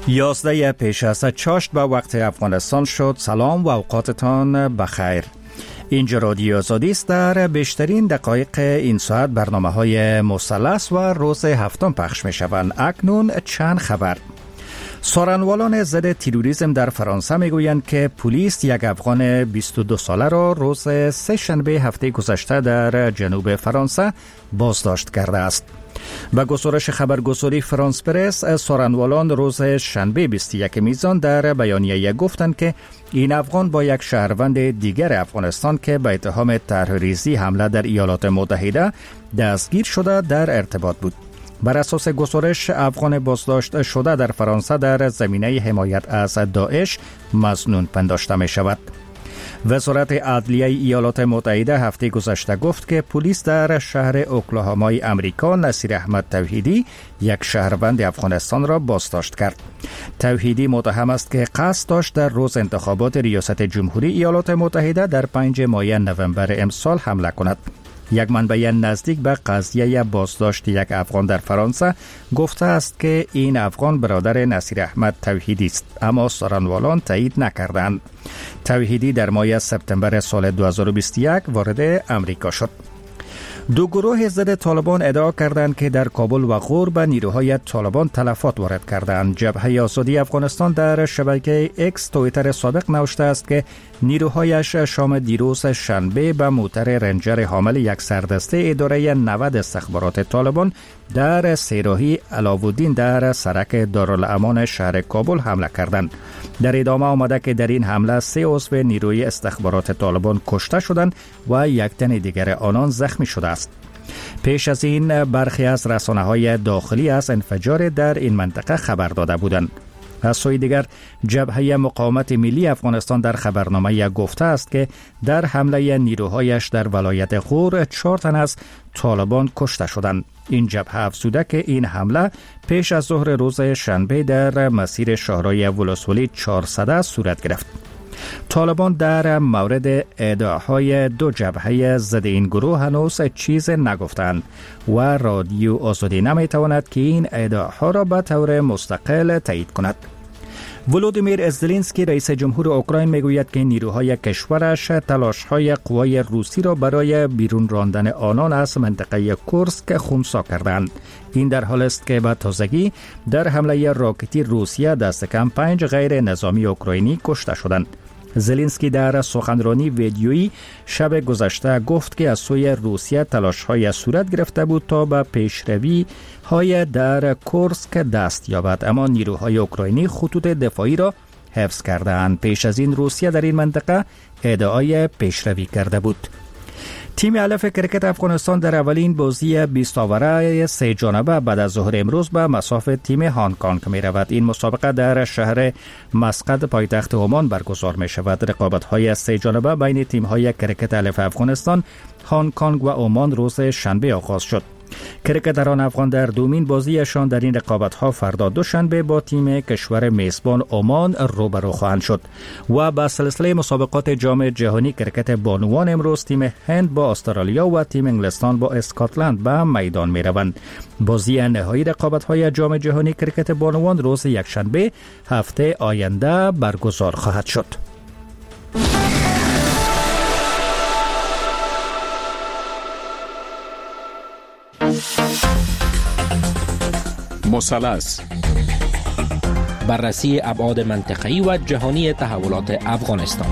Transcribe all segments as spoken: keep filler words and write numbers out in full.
یازده پیش از چاشت به وقت افغانستان شد. سلام و اوقاتتان بخیر. اینجا رادیو آزادی است. در بیشترین دقایق این ساعت برنامه های مثلث و روز هفتم پخش می شوند. اکنون چند خبر. سارنوالان ضد تروریسم در فرانسه می گویند که پلیس یک افغان بیست و دو ساله را روز سه شنبه هفته گذشته در جنوب فرانسه بازداشت کرده است. به گزارش خبرگزاری فرانس پرس، سارنوالان روز شنبه بیست و یک میزان در بیانیه گفتند که این افغان با یک شهروند دیگر افغانستان که به اتهام طرح‌ریزی حمله در ایالات متحده دستگیر شده در ارتباط بود. بر اساس گزارش، افغان بازداشت شده در فرانسه در زمینه حمایت از داعش مظنون پنداشته می شود. وزارت عدلیه ایالات متحده هفته گذشته گفت که پلیس در شهر اوکلاهامای امریکا نصیر احمد توحیدی، یک شهروند افغانستان را بازداشت کرد. توحیدی متهم است که قصد داشت در روز انتخابات ریاست جمهوری ایالات متحده در پنج ماه نوامبر امسال حمله کند. یک منبع نزدیک به قضیه بازداشت یک افغان در فرانسه گفته است که این افغان برادر نصیر احمد توحیدی است، اما سارنوالان تایید نکردند. توحیدی در ماه سپتامبر سال دو هزار و بیست و یک وارد امریکا شد. دو گروه ضد طالبان ادعا کردند که در کابل و غور به نیروهای طالبان تلفات وارد کردند. جبهه آزادی افغانستان در شبکه اکس توییتر سابق نوشته است که نیروهایش شام دیروز شنبه به موتر رنجر حامل یک سردسته اداره نود استخبارات طالبان در سیراهی علاوالدین در سرک دارالامان شهر کابل حمله کردند. در ادامه آمده که در این حمله سه عضو نیروی استخبارات طالبان کشته شدند و یک تن دیگر آنان زخمی شده است. پیش از این برخی از رسانه‌های داخلی از انفجار در این منطقه خبر داده بودند. از سوی دیگر، جبهه مقاومت ملی افغانستان در خبرنامه گفته است که در حمله نیروهایش در ولایت غور چهار تن از طالبان کشته شدند. این جبهه افزوده که این حمله پیش از ظهر روز شنبه در مسیر شهرهای ولسوالی چهارصد صورت گرفت. طالبان در مورد ادعاهای دو جبهه ضد این گروه هنوز چیز نگفتند و رادیو آزادی نمیتواند که این ادعاها را به طور مستقل تایید کند. ولودیمیر زلنسکی رئیس جمهور اوکراین میگوید که نیروهای کشورش تلاش‌های قوای روسی را برای بیرون راندن آنان از منطقه کورسک خنثی کردند. این در حالی است که به تازگی در حمله راکتی روسیه دست کم پنج غیر نظامی اوکراینی کشته شدند. زلنسکی در سخنرانی ویدیویی شب گذشته گفت که از سوی روسیه تلاش‌های صورت گرفته بود تا به پیشروی های در کورسک دست یابد، اما نیروهای اوکراینی خطوط دفاعی را حفظ کردند. پیش از این روسیه در این منطقه ادعای پیشروی کرده بود. تیم الف کرکت افغانستان در اولین بازی بیست آوره سه جانبه بعد از ظهر امروز به مصاف تیم هانگ کنگ می رود. این مسابقه در شهر مسقط پایتخت عمان برگزار می شود. رقابت های سه جانبه بین تیم های کرکت الف افغانستان، هانگ کنگ و عمان روز شنبه آغاز شد. کرکتران افغان در دومین بازیشان در این رقابت‌ها فردا دوشنبه با تیم کشور میزبان عمان روبرو خواهند شد و با سلسله مسابقات جام جهانی کرکت بانوان امروز تیم هند با استرالیا و تیم انگلستان با اسکاتلند به میدان می‌روند. بازی نهایی رقابت‌های جام جهانی کرکت بانوان روز یکشنبه هفته آینده برگزار خواهد شد. مثلث، بررسی ابعاد منطقه‌ای و جهانی تحولات افغانستان.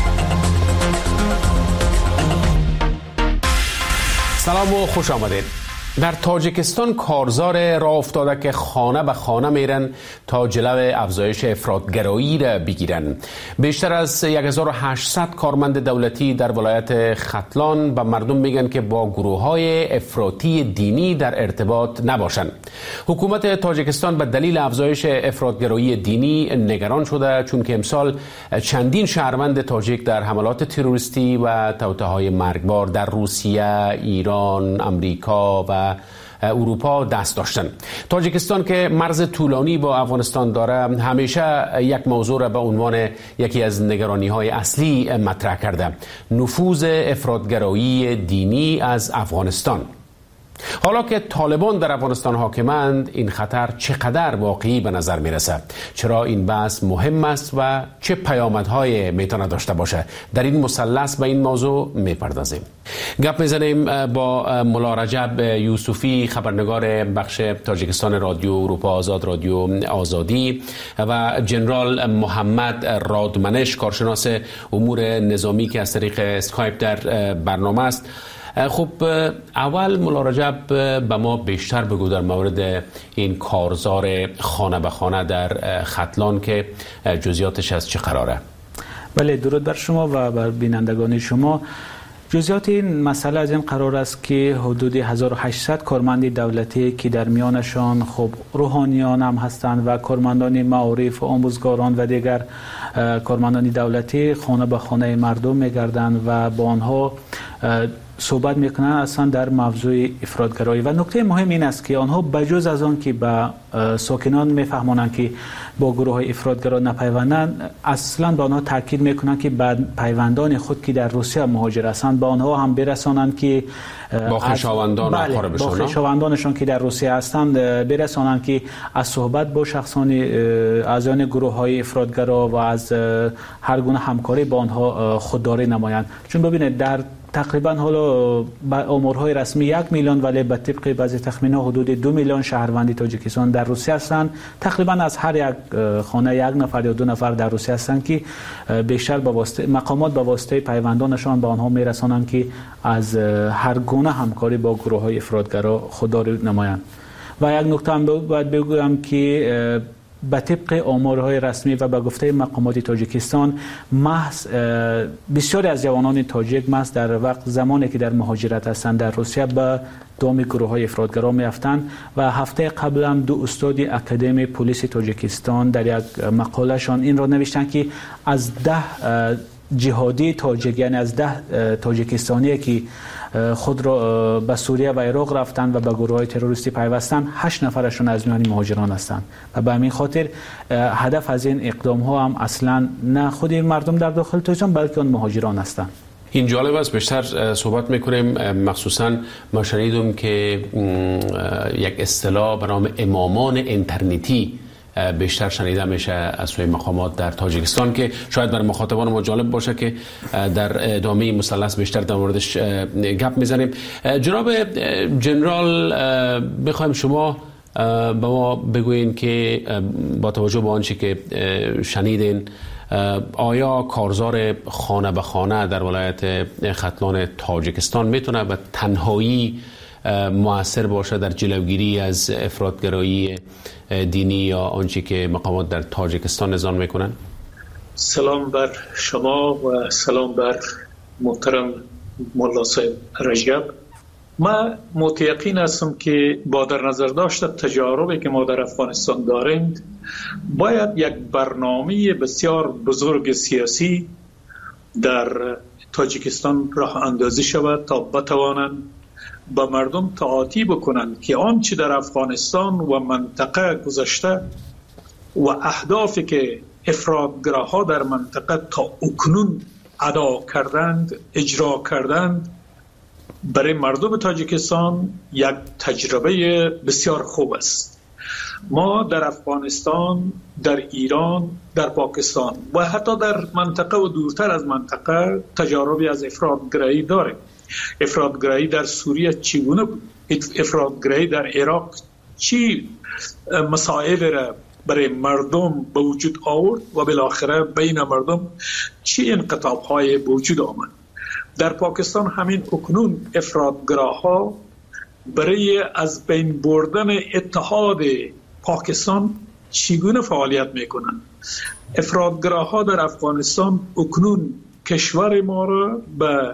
سلام و خوش آمدید. در تاجیکستان کارزار راه افتاده که خانه به خانه میرن تا جلو افزایش افراطگرایی را بگیرن. بیشتر از هزار و هشتصد کارمند دولتی در ولایت ختلان به مردم میگن که با گروه‌های افراطی دینی در ارتباط نباشند. حکومت تاجیکستان به دلیل افزایش افراطگرایی دینی نگران شده، چون که امسال چندین شهروند تاجیک در حملات تروریستی و توطئه‌های مرگبار در روسیه، ایران، امریکا و اروپا دست داشتن. تاجیکستان که مرز طولانی با افغانستان داره، همیشه یک موضوع را به عنوان یکی از نگرانی‌های اصلی مطرح کرده: نفوذ افراطگرایی دینی از افغانستان. حالا که طالبان در افغانستان حاکمند، این خطر چقدر واقعی به نظر میرسه؟ چرا این بحث مهم است و چه پیامدهای میتونه داشته باشه؟ در این مثلث به این موضوع میپردازیم. گپ میزنیم با ملا رجب یوسفی، خبرنگار بخش تاجیکستان رادیو اروپا آزاد، رادیو آزادی، و جنرال محمد رادمنش، کارشناس امور نظامی که از طریق اسکایپ در برنامه است. خب اول ملا رجب به ما بیشتر بگو در مورد این کارزار خانه به خانه در ختلان که جزئیاتش از چه قراره؟ بله، درود بر شما و بر بینندگان شما. جزئیات این مسئله از این قرار است که حدود هزار و هشتصد کارمند دولتی که در میانشان خب روحانیان هم هستند و کارمندان معارف و آموزگاران و دیگر کارمندان دولتی خانه به خانه مردم میگردند و با آنها صحبت میکنن اصلا در موضوع افراطگرایی. و نکته مهم این است که آنها بجز از آن که به ساکنان میفهمانند که با گروه های افراطگرا نپیوندند، اصلا به آنها تاکید میکنند که بعد پیوندان خود که در روسیه مهاجر هستند به آنها هم برسانند که با خویشاوندان بله با خویشاوندانشان که در روسیه هستند برسانند که از صحبت با شخصان اعضای گروه های افراطگرا و از هر گونه همکاری با آنها خودداری نمایند. چون ببینید در تقریبا حالا آمارهای رسمی یک میلیون ولی به طبق بعضی تخمین‌ها حدود دو میلیون شهروند تاجیکستان در روسیه هستند. تقریبا از هر یک خانه یک نفر یا دو نفر در روسیه هستند که بیشتر به واسطه مقامات به واسطه پیوندانشان به آنها میرسانند که از هر گونه همکاری با گروه‌های افراطگرا خودداری نمایند. و یک نکته هم باید بگویم که به طبق آمارهای رسمی و به گفته مقامات تاجیکستان، محض بسیاری از جوانان تاجیک محض در وقت زمانی که در مهاجرت هستند در روسیه به دام گروه های افراطگرا میافتند. و هفته قبل هم دو استاد اکادمی پلیس تاجیکستان در یک مقالهشان این را نوشتند که از ده جهادی تاجیک، یعنی از ده تاجیکستانی که خود را به سوریه و عراق رفتند و به گروه های تروریستی پیوستند، هشت نفرشون از میان مهاجران هستند. و به همین خاطر هدف از این اقدام ها هم اصلا نه خود این مردم در داخل تاجیکستان بلکه آن مهاجران هستند. این جالب است، بیشتر صحبت میکنیم. مخصوصا ما شنیدم که یک اصطلاح به نام امامان اینترنتی بیشتر شنیده میشه از سوی مقامات در تاجیکستان که شاید برای مخاطبان ما جالب باشه که در ادامه مثلث بیشتر در موردش گپ میزنیم. جناب جنرال، بخوایم شما به ما بگوین که با توجه به آنچه که شنیدین، آیا کارزار خانه به خانه در ولایت ختلان تاجیکستان میتونه به تنهایی مؤثر باشه در جلوگیری از افراطگرایی دینی یا آنچه که مقامات در تاجیکستان نظام میکنن؟ سلام بر شما و سلام بر محترم مولا صاحب رجب. ما متیقن هستم که با در نظر داشت تجاربی که ما در افغانستان داریم، باید یک برنامه بسیار بزرگ سیاسی در تاجیکستان راه اندازی شود تا بتوانند با مردم تعاطی بکنند که آنچه در افغانستان و منطقه گذشته و اهدافی که افراطگراها در منطقه تا اکنون ادا کردند، اجرا کردند، برای مردم تاجیکستان یک تجربه بسیار خوب است. ما در افغانستان، در ایران، در پاکستان و حتی در منطقه و دورتر از منطقه تجاربی از افراطگرایی داریم. افراطگرایی در سوریه چگونه بود؟ افراطگرایی در عراق چی مسائل را برای مردم به وجود آورد و بالاخره بین مردم چی انقطاع‌های به وجود آمد؟ در پاکستان همین اکنون افراطگراها برای از بین بردن اتحاد پاکستان چگونه فعالیت میکنند؟ افراطگراها در افغانستان اکنون کشور ما را به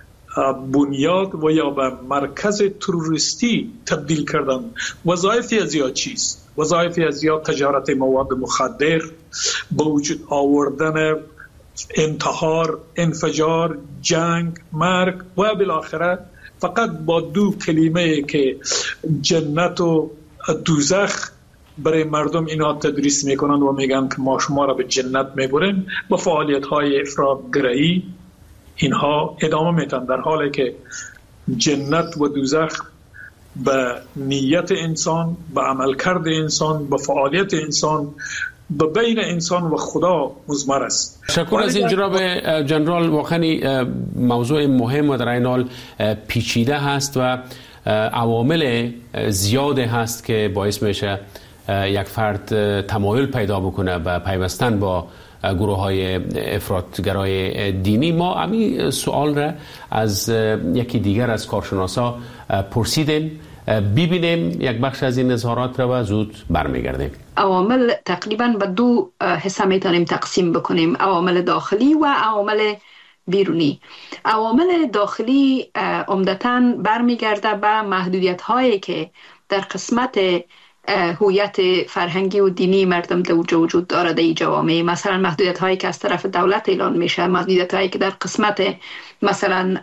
بنیاد و یا به مرکز تروریستی تبدیل کردن. وظایفی از یا چیست؟ وظایفی از یا تجارت مواد مخدر، به وجود آوردن انتحار، انفجار، جنگ، مرگ و بالاخره فقط با دو کلمه که جنت و دوزخ برای مردم اینا تدریس میکنند و میگن که ما شما را به جنت میبریم، با فعالیت های افراطگرایی اینها ادامه میتن، در حالی که جنت و دوزخ به نیت انسان، به عملکرد انسان، به فعالیت انسان، به بین انسان و خدا مضمر است. تشکر از این جناب جنرال. واقعا موضوع مهم و در این حال پیچیده هست و عوامل زیاده هست که باعث میشه یک فرد تمایل پیدا بکنه به پیوستن با گروه های افراطگرای دینی. ما همین سوال را از یکی دیگر از کارشناسا پرسیدیم. ببینیم یک بخش از این اظهارات را و زود برمیگردیم. عوامل تقریبا به دو حصه میتونیم تقسیم بکنیم، عوامل داخلی و عوامل بیرونی. عوامل داخلی عمدتاً برمیگرده به محدودیت هایی که در قسمت هویت فرهنگی و دینی مردم در وجود داره در جوامع. مثلا محدودیت هایی که از طرف دولت اعلان میشه، محدودیت هایی که در قسمت مثلا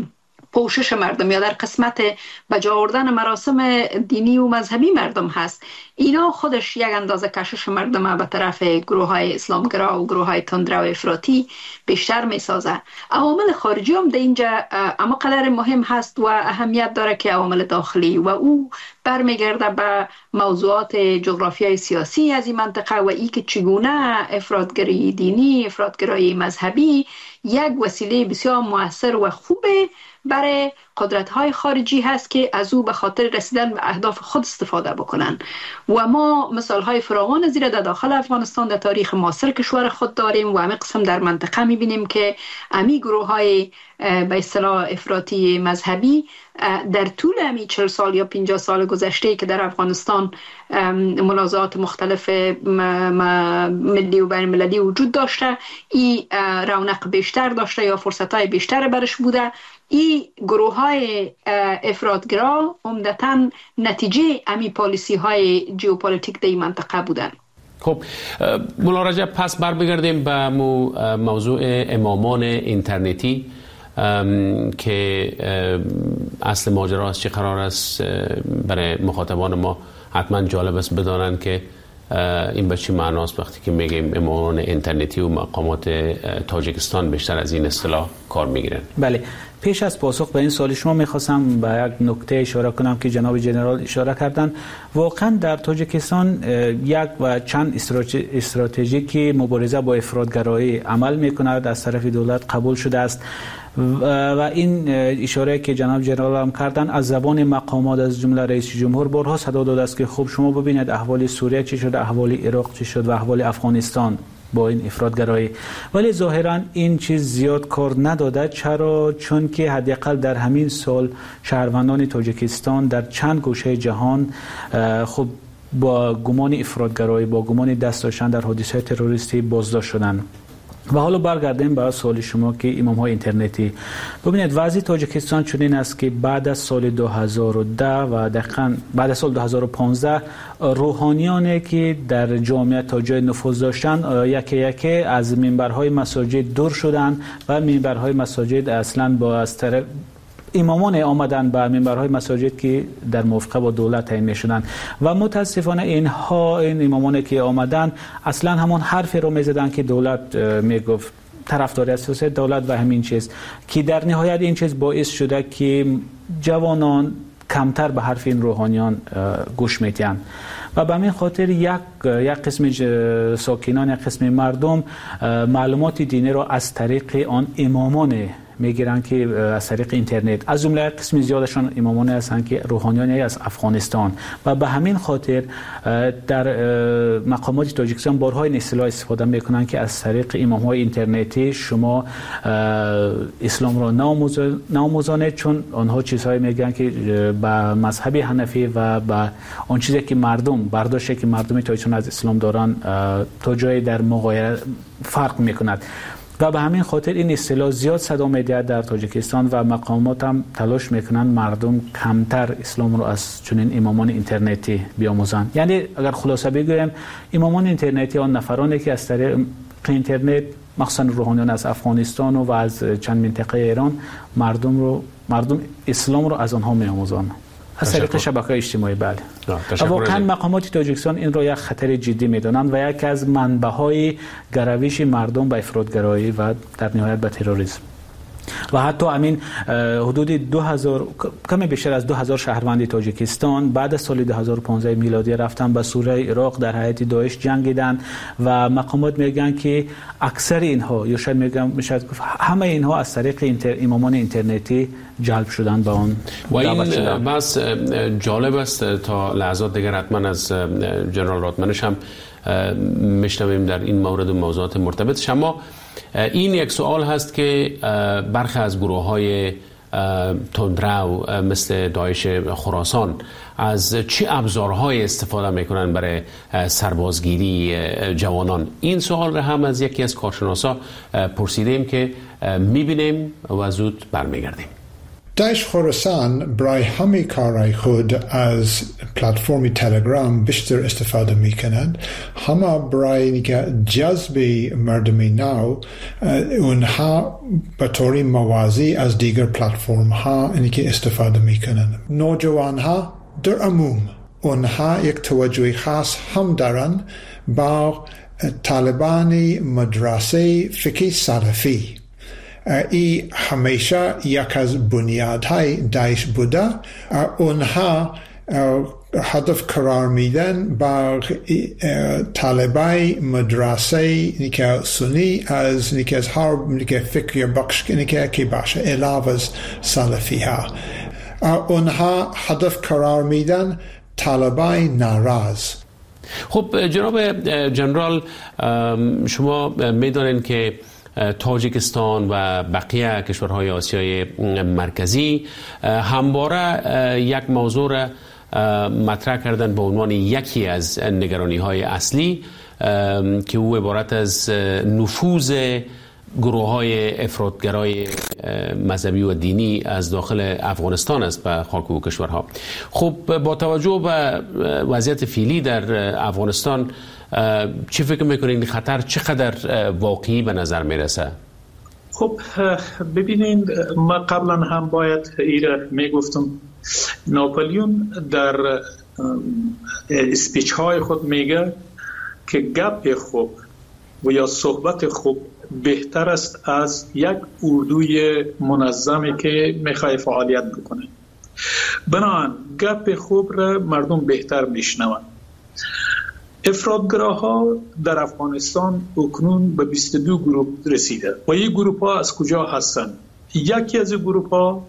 پوشش مردم یا در قسمت بجا آوردن مراسم دینی و مذهبی مردم هست. اینا خودش یک اندازه کشش مردم به طرف گروه های اسلامگرا و گروه های تندرو و افراطی بیشتر می سازه. عوامل خارجی هم در اینجا اما قدر مهم هست و اهمیت داره که عوامل داخلی، و او برمیگرده به موضوعات جغرافیای سیاسی از این منطقه و ای که چگونه افراطگری دینی، افراطگرایی مذهبی یک وسیله بسیار مؤثر و خوبه برای قدرت‌های خارجی هست که از او به خاطر رسیدن به اهداف خود استفاده بکنن. و ما مثال‌های فراوان زیر در داخل افغانستان در تاریخ معاصر کشور خود داریم و همه قسم در منطقه می‌بینیم که امی گروه‌های به اصطلاح افراطی مذهبی در طول امی چهل سال یا پنجاه سال گذشته که در افغانستان منازعات مختلف ملی و بین المللی وجود داشته، این رونق بیشتر داشته یا فرصت‌های بیشتر برش بوده. این گروه های افراطگرا عمدتاً نتیجه امی پالیسی های جیوپولیتیک در این منطقه بودن. خب مولا رجب، پس بر بگردیم به موضوع امامان اینترنتی که اصل ماجرا از چه قرار است. برای مخاطبان ما حتما جالب است بدانند که این به چه معناست وقتی که میگیم امامان اینترنتی و مقامات تاجیکستان بیشتر از این اصطلاح کار میگیرن. بله، پیش از پاسخ به این سوال شما میخواستم به یک نکته اشاره کنم که جناب جنرال اشاره کردن. واقعا در تاجیکستان یک و چند استراتژی که مبارزه با افراطگرایی عمل میکند از طرف دولت قبول شده است و این اشاره که جناب جنرال هم کردن از زبان مقامات از جمله رئیس جمهور بارها صدا داده است که خب شما ببینید احوال سوریه چی شد، احوال عراق چی شد و احوال افغانستان با این افراطگرایی. ولی ظاهرا این چیز زیاد کار نداده. چرا؟ چون که حداقل در همین سال شهروندان تاجیکستان در چند گوشه جهان خب با گمان افراطگرایی، با گمان دست داشتن در حادثه تروریستی بازداشت شدند. و حالا برگردیم به سوال شما که امام های اینترنتی. ببینید وضع تاجیکستان چنین است که بعد از سال دو هزار و ده و دقیقاً بعد از سال دو هزار و پانزده روحانیانی که در جامعه تا جای نفوذ داشتن یکی یکی از منبرهای مساجد دور شدند و منبرهای مساجد اصلاً با از طرف امامان آمدن به منبرهای مساجد که در موافقه با دولت تعیین می‌شدند و متاسفانه اینها این امامان که آمدن اصلا همون حرفی رو می‌زدن که دولت میگفت، طرفدار سیاست دولت و همین چیز، که در نهایت این چیز باعث شده که جوانان کمتر به حرف این روحانیان گوش می‌دهند و به همین خاطر یک یک قسم ساکنان، یک قسم مردم معلومات دینی را از طریق آن امامان میگیرن که از طریق اینترنت، از جمله قسم زیادشان امامان هستند که روحانیانی از افغانستان و به همین خاطر در مقامات تاجیکستان بارها این اصطلاح استفاده میکنن که از طریق امام‌های اینترنتی شما اسلام را ناموزانید، چون آنها چیزهایی میگن که به مذهب حنفی و به آن چیزی که مردم برداشتی که مردم تاجیکستان از اسلام دارن تا جایی در مغایر فرق میکند و به همین خاطر این اصطلاح زیاد صدا می‌دهد در تاجیکستان و مقامات هم تلاش میکنن مردم کمتر اسلام رو از چنین امامان اینترنتی بیاموزند. یعنی اگر خلاصه بگویم امامان اینترنتی آن نفرانی که از طریق اینترنت مخصوصا روحانیان از افغانستان و از چند منطقه ایران مردم رو مردم اسلام رو از آنها می‌آموزند از طریق شبکه‌های اجتماعی. بله، واقعا مقامات تاجیکستان این رو یک خطر جدی می‌دانند و یکی از منبع‌های گرویش مردم به افراطگرایی و در نهایت به تروریسم. و حتی همین حدود دو هزار کمی بیشتر از دو هزار شهروند تاجیکستان بعد از سال دو هزار و پانزده میلادی رفتن به سوریه عراق در حیات داعش جنگیدن و مقامات میگن که اکثر اینها یا شاید میگم میشه همه اینها از طریق اینتر امامان اینترنتی جلب شدن به اون و این بس جالب است. تا لحظات دیگر حتما از جنرال راتمنش هم میشنویم در این مورد و موضوعات مرتبطش. اما این یک سوال هست که برخی از گروه های تندرو مثل داعش خراسان از چه ابزارهای استفاده میکنن برای سربازگیری جوانان؟ این سوال را هم از یکی از کارشناسا پرسیدیم که میبینیم و زود برمیگردیم. داعش خراسان برای همه کارهای خود از پلتفرم تلگرام بیشتر استفاده می کنند. همه برای جذب مردم نو اونها به طور موازی از دیگر پلتفرم ها استفاده می کنند. نوجوان ها در عموم اونها یک توجه خاص هم دارند با طالبان مدرسه فقه سلفی. ای همیشه یک از بنیادهای داعش بوده. اونها هدف قرار میدن با طالبای مدرسه نیکه سنی از نیکه از هر نیکه فکر بخش نیکه که باشه علاوه از سلفی ها. اونها هدف قرار میدن طالبای ناراض. خب جناب جنرال، شما میدونین که تاجیکستان و بقیه کشورهای آسیای مرکزی همواره یک موضوع را مطرح کردن به عنوان یکی از نگرانی های اصلی که او عبارت از نفوذ گروه های افراطگرای مذهبی و دینی از داخل افغانستان است به خاک و کشورها. خب با توجه به وضعیت فعلی در افغانستان چی فکر میکنین خطر چقدر واقعی به نظر میرسه؟ خب ببینید، ما قبلا هم باید ایره میگفتم ناپلیون در اسپیچ های خود میگه که گپ خوب و یا صحبت خوب بهتر است از یک اردوی منظمی که میخوای فعالیت بکنه. بنابراین گپ خوب را مردم بهتر میشنوند. افراطگراها در افغانستان اکنون به بیست و دو گروه رسیده و این گروه ها از کجا هستند؟ یکی از گروه ها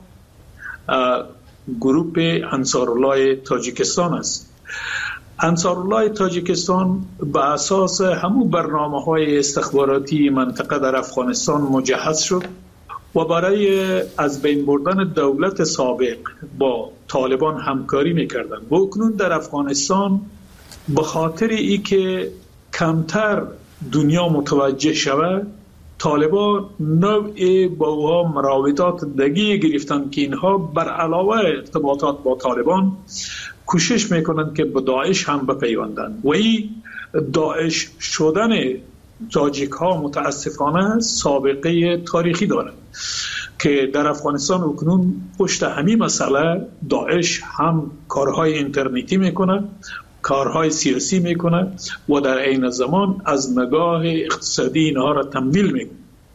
گروه انصارالله تاجیکستان است. انصارالله تاجیکستان به اساس همون برنامه های استخباراتی منطقه در افغانستان مجهز شد و برای از بین بردن دولت سابق با طالبان همکاری میکردن و اکنون در افغانستان به خاطر ای که کمتر دنیا متوجه شود، طالبان نوع با اوها مراودات دگی گرفتن که اینها بر علاوه ارتباطات با طالبان کوشش میکنند که به داعش هم بپیوندند و این داعش شدن تاجیک ها متاسفانه سابقه تاریخی دارد که در افغانستان اکنون پشت همین مسئله داعش هم کارهای اینترنتی میکنه، کارهای سیاسی میکنه و در عین زمان از نگاه اقتصادی اینها را تمویل میکنه.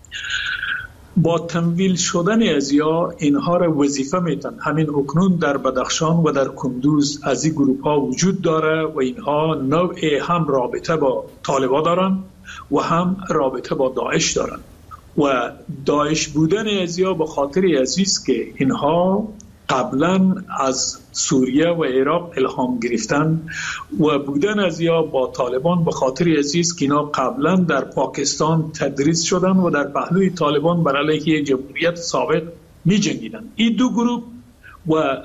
با تمویل شدن از یا اینها را وظیفه میتن. همین اکنون در بدخشان و در کندوز از این گروپ ها وجود داره و اینها نوع هم رابطه با طالبان دارن و هم رابطه با داعش دارن و داعش بودن از یا به خاطر عزیز که اینها قبلا از سوریه و عراق الهام گرفتن و بودن از یا با طالبان به خاطر عزیز که اینا قبلا در پاکستان تدریس شدن و در پهلوی طالبان بر علیه جمهوریت سابق می جنگیدن. این دو گروه و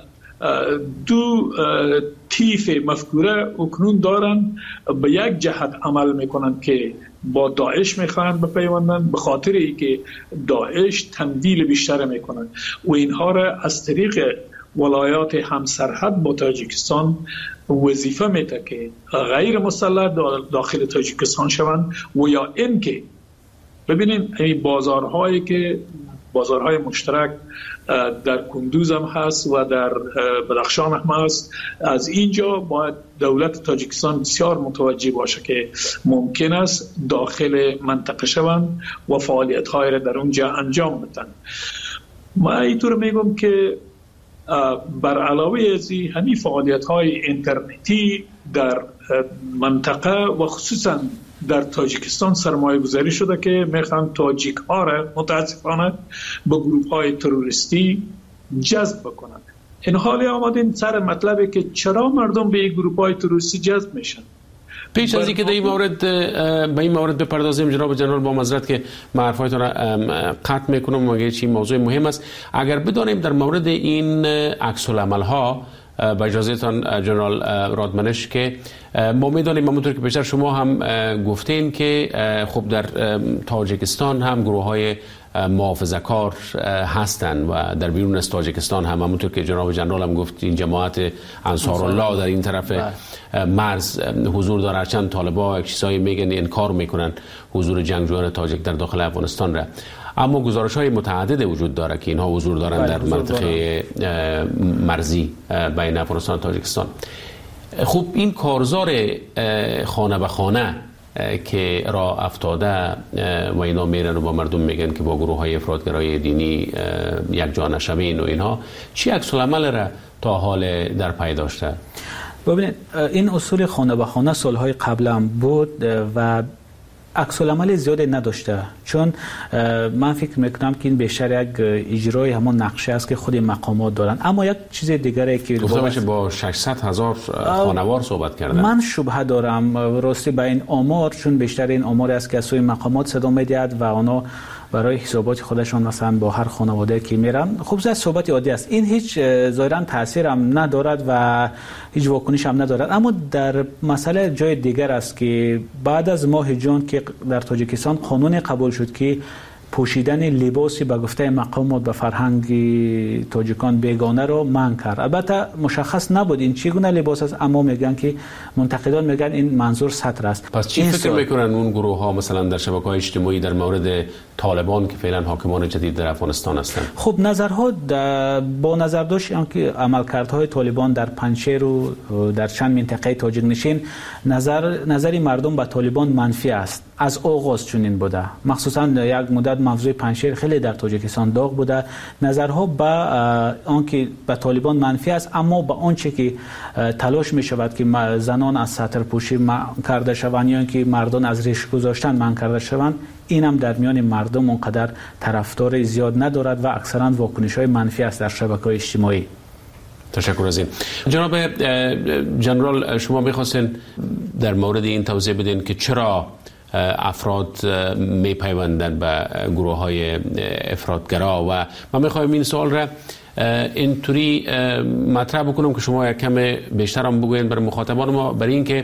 دو تیف مفکوره اکنون دارن به یک جهت عمل میکنن که با داعش میخواهند بپیوندن به خاطر ای که داعش تمویل بیشتر میکنن و اینها را از طریق ولایات همسرحد با تاجیکستان وظیفه میده که غیر مسلح داخل تاجیکستان شوند و یا این که ببینین این بازارهایی که بازارهای مشترک در کندوز هم هست و در بدخشان هم هست، از اینجا باید دولت تاجیکستان بسیار متوجه باشه که ممکن است داخل منطقه شوند و فعالیت های را در اونجا انجام بدن. ما اینطور میگم که بر علاوه از همین فعالیت های اینترنتی در منطقه و خصوصا در تاجیکستان سرمایه گذاری شده که میخوان تاجیک ها را متاسفانه به گروه های تروریستی جذب بکنند. این حالی آمدین سر مطلبی که چرا مردم به این گروه های تروریستی جذب میشن. پیش از اینکه در این مورد به این مورد بپردازیم جناب جنرال، با معذرت که من حرفایتون را قطع میکنم، مگه چی موضوع مهم است، اگر بدانیم در مورد این عکس العمل ها با اجازهتان جنرال رادمنش که ما میدانیم همونطور که بیشتر شما هم گفتین که خب در تاجیکستان هم گروه های محافظه‌کار هستند و در بیرون از تاجیکستان هم همونطور که جناب جنرال هم گفت این جماعت انصارالله در این طرف مرز حضور داره، چند طالبان چیزایی میگن انکار میکنن حضور جنگجویان تاجیک در داخل افغانستان را، اما گزارش های متعدد وجود داره که اینها حضور دارن در منطقه مرزی بین افغانستان و تاجیکستان. خب این کارزار خانه به خانه که راه افتاده و اینا میرن و با مردم میگن که با گروه های افراطگرای دینی یک جا نشوین و اینها، چی عکس العمل را تا حال در پی داشته؟ ببینید این اصول خانه به خانه سالهای قبل هم بود و عکس العمل زیادی نداشته، چون من فکر میکنم که این بیشتر یک اجرای همون نقشه است که خود مقامات دارن. اما یک چیز دیگری که گفته میشه با ششصد هزار خانوار صحبت کردن، من شبهه دارم راستی به این آمار، چون بیشتر این آمار است که از سوی مقامات صدا میدهد و اونا برای حسابات خودشون مثلا با هر خانواده که میرن، خب زیاد صحبت عادی است، این هیچ ظاهرا تاثیر هم ندارد و هیچ واکنش هم ندارد. اما در مسئله جای دیگر است که بعد از ماه جون که در تاجیکستان قانون قبول شد که پوشیدن لباسی به گفته مقامات به فرهنگ تاجیکان بیگانه رو منع کرد. البته مشخص نبود این چگونه لباس است، اما میگن که منتقدان میگن این منظور سطر است. پس چی فکر میکنن اون گروه ها مثلا در شبکه‌های اجتماعی در مورد طالبان که فعلا حاکمان جدید در افغانستان هستند؟ خب نظرها با نظر داشت که عملکردهای طالبان در پنجشیر و در چند منطقه تاجیک نشین نظر نظری مردم به طالبان منفی است. از آغاز چنین بوده، مخصوصا یک مدت موضوع پنجشیر خیلی در تاجیکستان داغ بوده. نظرها به آنکه به طالبان منفی است، اما به آنچه که تلاش می شود که زنان از سطر پوشی منع کرده شوند یا اینکه مردان از ریش گذاشتن منع کرده شوند، این هم در میان مردم اونقدر طرفدار زیاد ندارد و اکثرا واکنش‌های منفی است در شبکه‌های اجتماعی. تشکر از این. جناب جنرال، شما می‌خواستین در مورد این توضیح بدین که چرا افراد می پیوندن به گروه های افراطگرا و من میخوایم این سوال را اینطوری مطرح بکنم که شما یک کم بیشتر هم بگوین برای مخاطبان ما، برای اینکه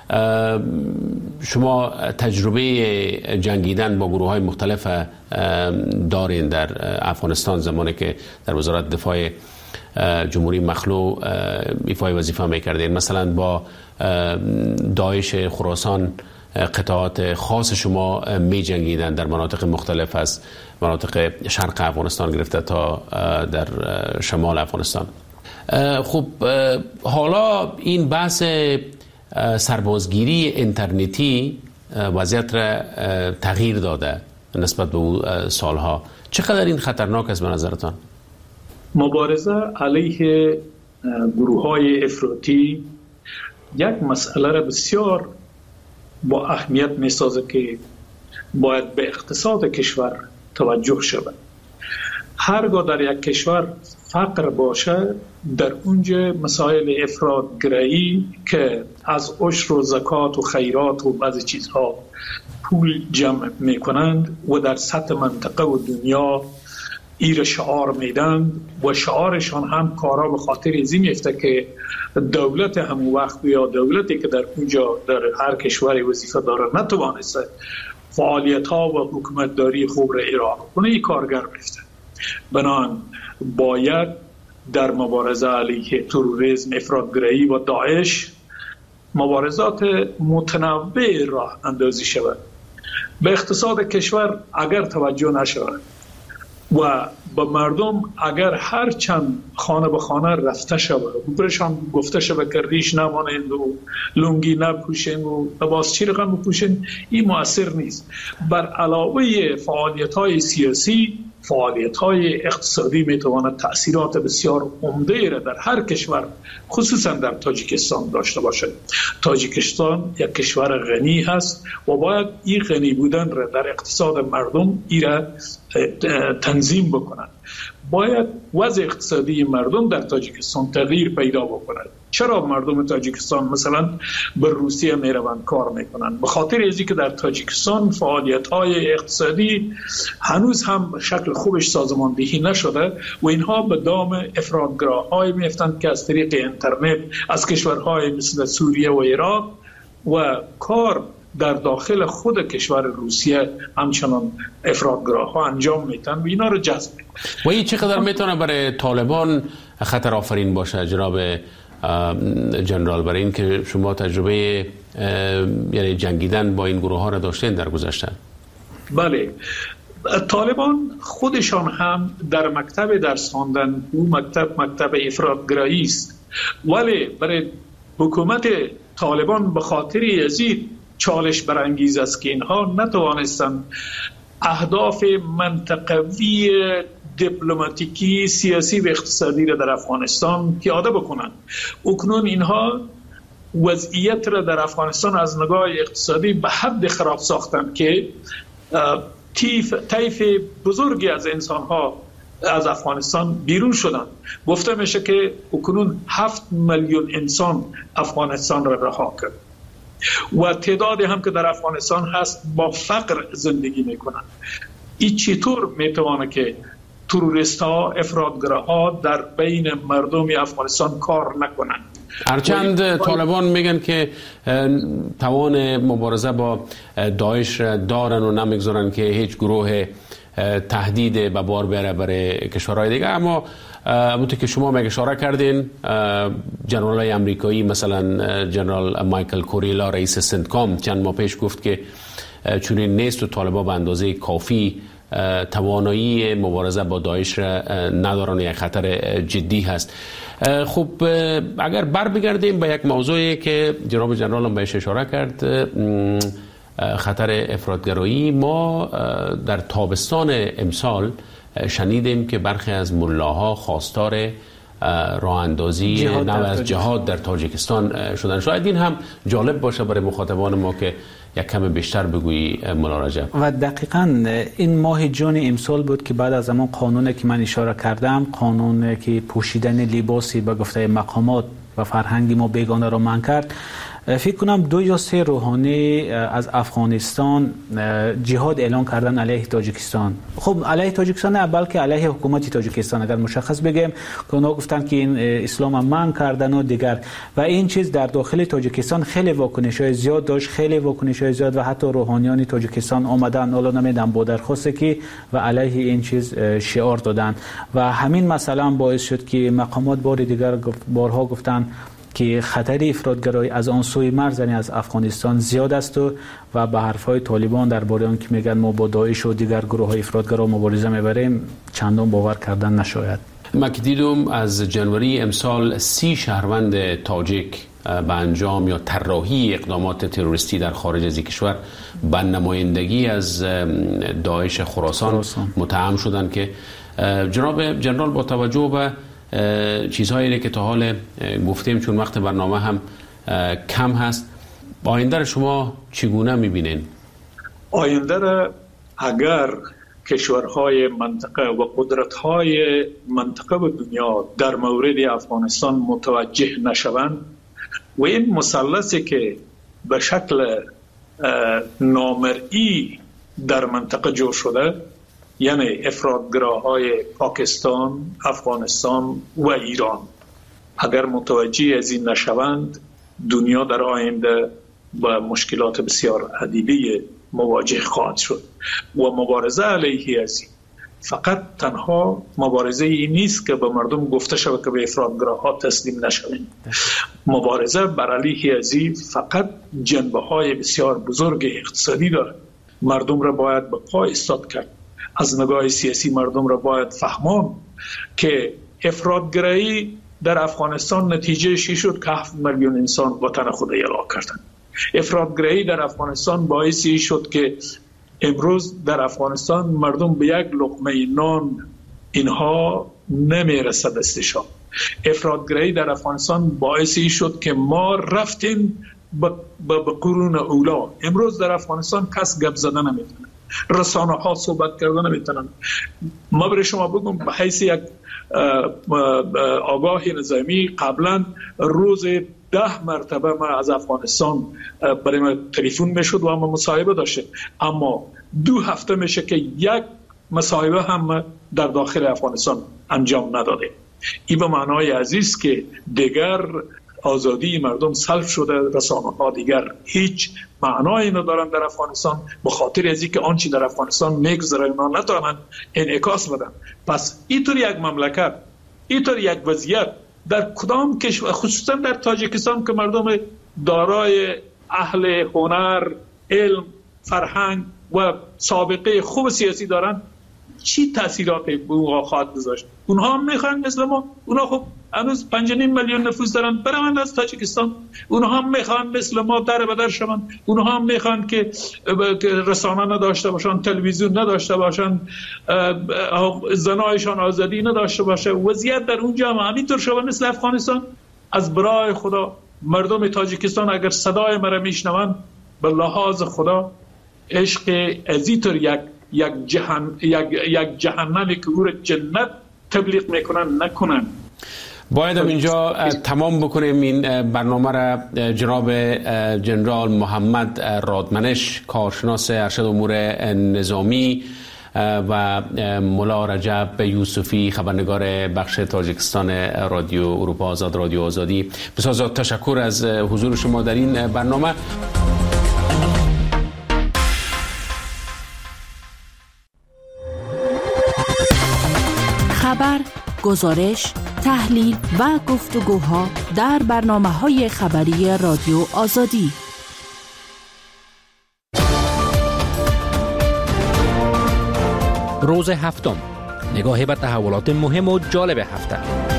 شما تجربه جنگیدن با گروه های مختلف دارین در افغانستان، زمانی که در وزارت دفاع جمهوری مخلوع ایفای وظیفه میکردین، مثلا با داعش خراسان قطعات خاص شما می جنگیدن در مناطق مختلف از مناطق شرق افغانستان گرفته تا در شمال افغانستان. خب حالا این بحث سربازگیری اینترنتی وضعیت را تغییر داده نسبت به اون سالها، چقدر این خطرناک است به نظرتان؟ مبارزه علیه گروه های افراطی یک مسئله را بسیار با اهمیت می سازه که باید به اقتصاد کشور توجه شود. هرگاه در یک کشور فقر باشه، در اونجا مسائل افراطگرایی که از عشر و زکات و خیرات و بعضی چیزها پول جمع می کنند و در سطح منطقه و دنیا ایر شعار میدن و شعارشان هم کارا به خاطر ازی میفته که دولت همون وقت یا دولتی که در اونجا در هر کشوری وظیفه داره نتوانسته فعالیت ها و حکومتداری خوب را اجرا کنه، این کارگر میفته. بنابراین باید در مبارزه علیه تروریسم، افراطگرایی و داعش مبارزات متنوع راه اندازی شود. به اقتصاد کشور اگر توجه نشود و به مردم اگر هر چند خانه به خانه رفته شود و برشان گفته شود که ریش نمانند و لنگی نپوشند و لباس چی رقم بپوشند، این مؤثر نیست. بر علاوه فعالیت های سیاسی فعالیت‌های اقتصادی میتواند تأثیرات بسیار عمده را در هر کشور خصوصا در تاجیکستان داشته باشد. تاجیکستان یک کشور غنی هست و باید این غنی بودن را در اقتصاد مردم ای را تنظیم بکنند. باید وضع اقتصادی مردم در تاجیکستان تغییر پیدا بکند. چرا مردم تاجیکستان مثلا به روسیه میروند کار میکنند؟ به خاطر ازی که در تاجیکستان فعالیت‌های اقتصادی هنوز هم شکل خوبش سازماندهی نشده و اینها به دام افراطگراهای میفتند که از طریق اینترنت از کشورهای مثل سوریه و عراق و کار در داخل خود کشور روسیه همچنان افراطگراها انجام میتن و اینا رو جذب میکنن. و این چقدر میتونه برای طالبان خطر آفرین باشه جناب جنرال، برای این که شما تجربه یعنی جنگیدن با این گروه ها را داشتین در گذشته؟ بله، طالبان خودشان هم در مکتب درس خواندن او مکتب مکتب افراطگرایی است، ولی برای حکومت طالبان به خاطر یزید چالش برانگیز است که اینها نتوانستند اهداف منطقوی دیپلماتیکی، سیاسی و اقتصادی را در افغانستان پیاده بکنند. اکنون اینها وضعیت را در افغانستان از نگاه اقتصادی به حد خراب ساختند که طیف طیف بزرگی از انسانها از افغانستان بیرون شدند. گفته میشه که اکنون هفت میلیون انسان افغانستان را رها کرد و تعدادی هم که در افغانستان هست با فقر زندگی میکنند. این چطور میتوانه که تروریست ها، افراطگرا ها در بین مردم افغانستان کار نکنند؟ هرچند طالبان میگن که توان مبارزه با داعش دارن و نمیگذارن که هیچ گروه تهدید به بار بیاره برای کشورهای دیگه، اما همونطور که شما میگه اشاره کردین جنرال های امریکایی مثلا جنرال مایکل کوریلا رئیس سنتکام چند ماه پیش گفت که چنین نیست و طالبان به اندازه کافی توانایی مبارزه با داعش را ندارن، یک خطر جدی هست. خب اگر بر بگردیم به یک موضوعی که جناب جنرال هم بهش اشاره کرد، خطر افراطگرایی، ما در تابستان امسال شنیدیم که برخی از ملاها خواستار راه اندازی نوع از جهاد در تاجیکستان شدن. شاید این هم جالب باشه برای مخاطبان ما که یک کم بیشتر بگویی مولا رجب. و دقیقاً این ماه جون امسال بود که بعد از زمان قانونی که من اشاره کردم، قانون که پوشیدن لباسی به گفته مقامات و فرهنگی ما بیگانه را منع کرد، فکر کنم دو یا سه روحانی از افغانستان جهاد اعلان کردن علیه تاجیکستان. خب علیه تاجیکستان نه، بلکه علیه حکومت تاجیکستان اگر مشخص بگیم، که اونا گفتن که این اسلام هم منع کردن و دیگر، و این چیز در داخل تاجیکستان خیلی واکنش‌های زیاد داشت، خیلی واکنش‌های زیاد و حتی روحانیان تاجیکستان آمدن حالا نمیدونم با درخواست که و علیه این چیز شعار دادن و همین مثلا باعث شد که مقامات بار دیگر بارها گفتن که خطر افراطگرایی از آن سوی مرز یعنی از افغانستان زیاد است و و به حرفهای طالبان درباره آن که میگن ما با داعش و دیگر گروه‌های افراطگرا مبارزه میبریم چندان باور کردن نشاید. ما که دیدم از جنوری امسال سی شهروند تاجیک به انجام یا طراحی اقدامات تروریستی در خارج از کشور به نمایندگی از داعش خراسان, خراسان. متهم شدند که جناب جنرال با توجه به چیزهایی که تا حال گفتیم، چون وقت برنامه هم کم هست، آینده را شما چگونه میبینین؟ آینده را اگر کشورهای منطقه و قدرت‌های منطقه و دنیا در مورد افغانستان متوجه نشوند و این مثلثی که به شکل نامرئی در منطقه جور شده، یعنی افراطگراهای پاکستان، افغانستان و ایران، اگر متوجه از این نشوند، دنیا در آینده با مشکلات بسیار عدیده مواجه خواهد شد و مبارزه علیه از این فقط تنها مبارزه ای نیست که به مردم گفته شود که به افراطگراها تسلیم نشوند. مبارزه بر علیه از این فقط جنبه های بسیار بزرگ اقتصادی دارد. مردم را باید به پا ایستاد کرد. از نگاه سیاسی مردم را باید فهماند که افراطگرایی در افغانستان نتیجه شی شد که هفت میلیون انسان وطن خود اعلا کردند. افراطگرایی در افغانستان باعثی شد که امروز در افغانستان مردم به یک لقمه نان اینها نمیرسه دستشان. افراطگرایی در افغانستان باعثی شد که ما رفتیم به قرون اولا. امروز در افغانستان کس گپ زدن نمیتونه، رسانه ها صحبت کردن نمیتونن. ما برای شما بگم به حیث یک آگاه نظامی قبلا روز ده مرتبه ما از افغانستان برای ما تلفن میشد و ما مصاحبه داشتیم، اما دو هفته میشه که یک مصاحبه هم در داخل افغانستان انجام نداده. این به معنای عزیز که دیگر آزادی مردم سلب شده، رسانه ها دیگر هیچ معنایی ندارن در افغانستان، به خاطر از اینکه آنچه در افغانستان میگذره اونا نتوانند انعکاس بدن. پس اینطور یک مملکت، اینطور یک وضعیت در کدام کشور، خصوصا در تاجیکستان که مردم دارای اهل هنر، علم، فرهنگ و سابقه خوب سیاسی دارن، چی تاثیراتی به اونها خواهد گذاشت؟ اونها هم میخوان مثل ما، اونها خب هنوز پنج و نیم میلیون نفوس دارن، برند از تاجیکستان. اونها هم میخوان مثل ما در بدر شوند، اونها هم میخوان که رسانه نداشته باشن، تلویزیون نداشته باشن، زنایشان آزادی نداشته باشه. وضعیت در اونجا هم همینطور شود مثل افغانستان. از برای خدا مردم تاجیکستان اگر صدای مرا میشنوند، به لحاظ خدا عشق ازیطور یک یک جهان یک یک جهنمی که او را جنت تبلیغ میکنن نکنن. باید اینجا تمام بکنیم این برنامه را. جناب جنرال محمد رادمنش، کارشناس ارشد امور نظامی، و ملا رجب یوسفی، خبرنگار بخش تاجیکستان رادیو اروپا آزاد، رادیو آزادی، بسیار تشکر از حضور شما در این برنامه. خبر، گزارش، تحلیل و گفتگوها در برنامه‌های خبری رادیو آزادی. روز هفتم، نگاه به تحولات مهم و جالب هفته.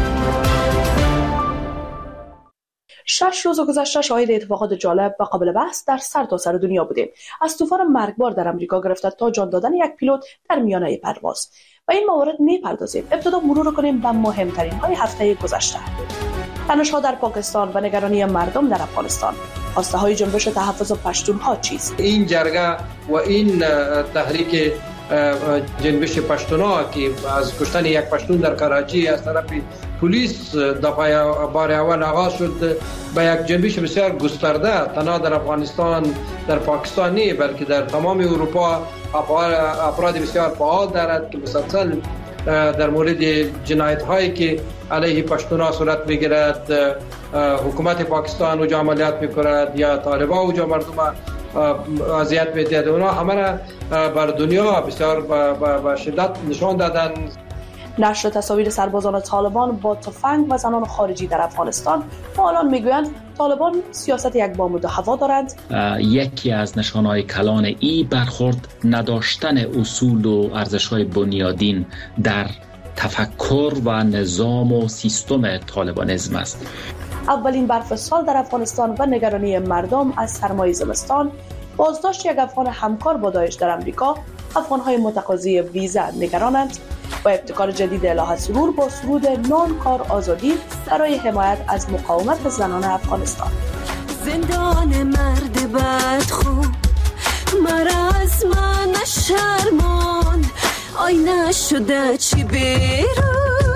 شش روز گذشته شاهد اتفاقات جالب و قابل بحث در سرتاسر دنیا بودیم. از طوفان مرگبار در امریکا گرفته تا جان دادن یک پیلوت در میانه پرواز. و این موارد میپردازیم. ابتدا مرور کنیم به مهمترین های هفته گذشته. تنش‌ها در پاکستان و نگرانی مردم در افغانستان. خواسته های جنبش تحفظ پشتونها چیست؟ این جرگه و این تحریک جنبش پشتونها که از کشتن یک پشتون در کراچی از طرف پلیس دفعه بار اول آغاز شد، به یک جنبش بسیار گسترده تنها در افغانستان، در پاکستان نه بلکه در تمام اروپا افراد بسیار فعال دارد که مسلسل در مورد جنایت هایی که علیه پشتونها صورت میگیرد حکومت پاکستان و عملیات میکند یا طالبان و مردم اذیت می‌دهند، اونا همه را بر دنیا بسیار با شدت نشان دادن. نشر تصاویر سربازان طالبان با تفنگ و زنان خارجی در افغانستان. فعالان میگویند طالبان سیاست یک بام دو هوا دارند. یکی از نشانه‌های کلان ای برخورد نداشتن اصول و ارزش‌های بنیادین در تفکر و نظام و سیستم طالبانیسم است. اولین برف سال در افغانستان و نگرانی مردم از سرمای زمستان. بازداشت یک افغان همکار با داعش در امریکا. افغان‌های متقاضی ویزا نگرانند. و ابتکار جدید الهه سرور با سرود نان کار آزادی برای حمایت از مقاومت زنان افغانستان. زندان مرد بدخو مرز من شرمان آینه شده چی بیرو.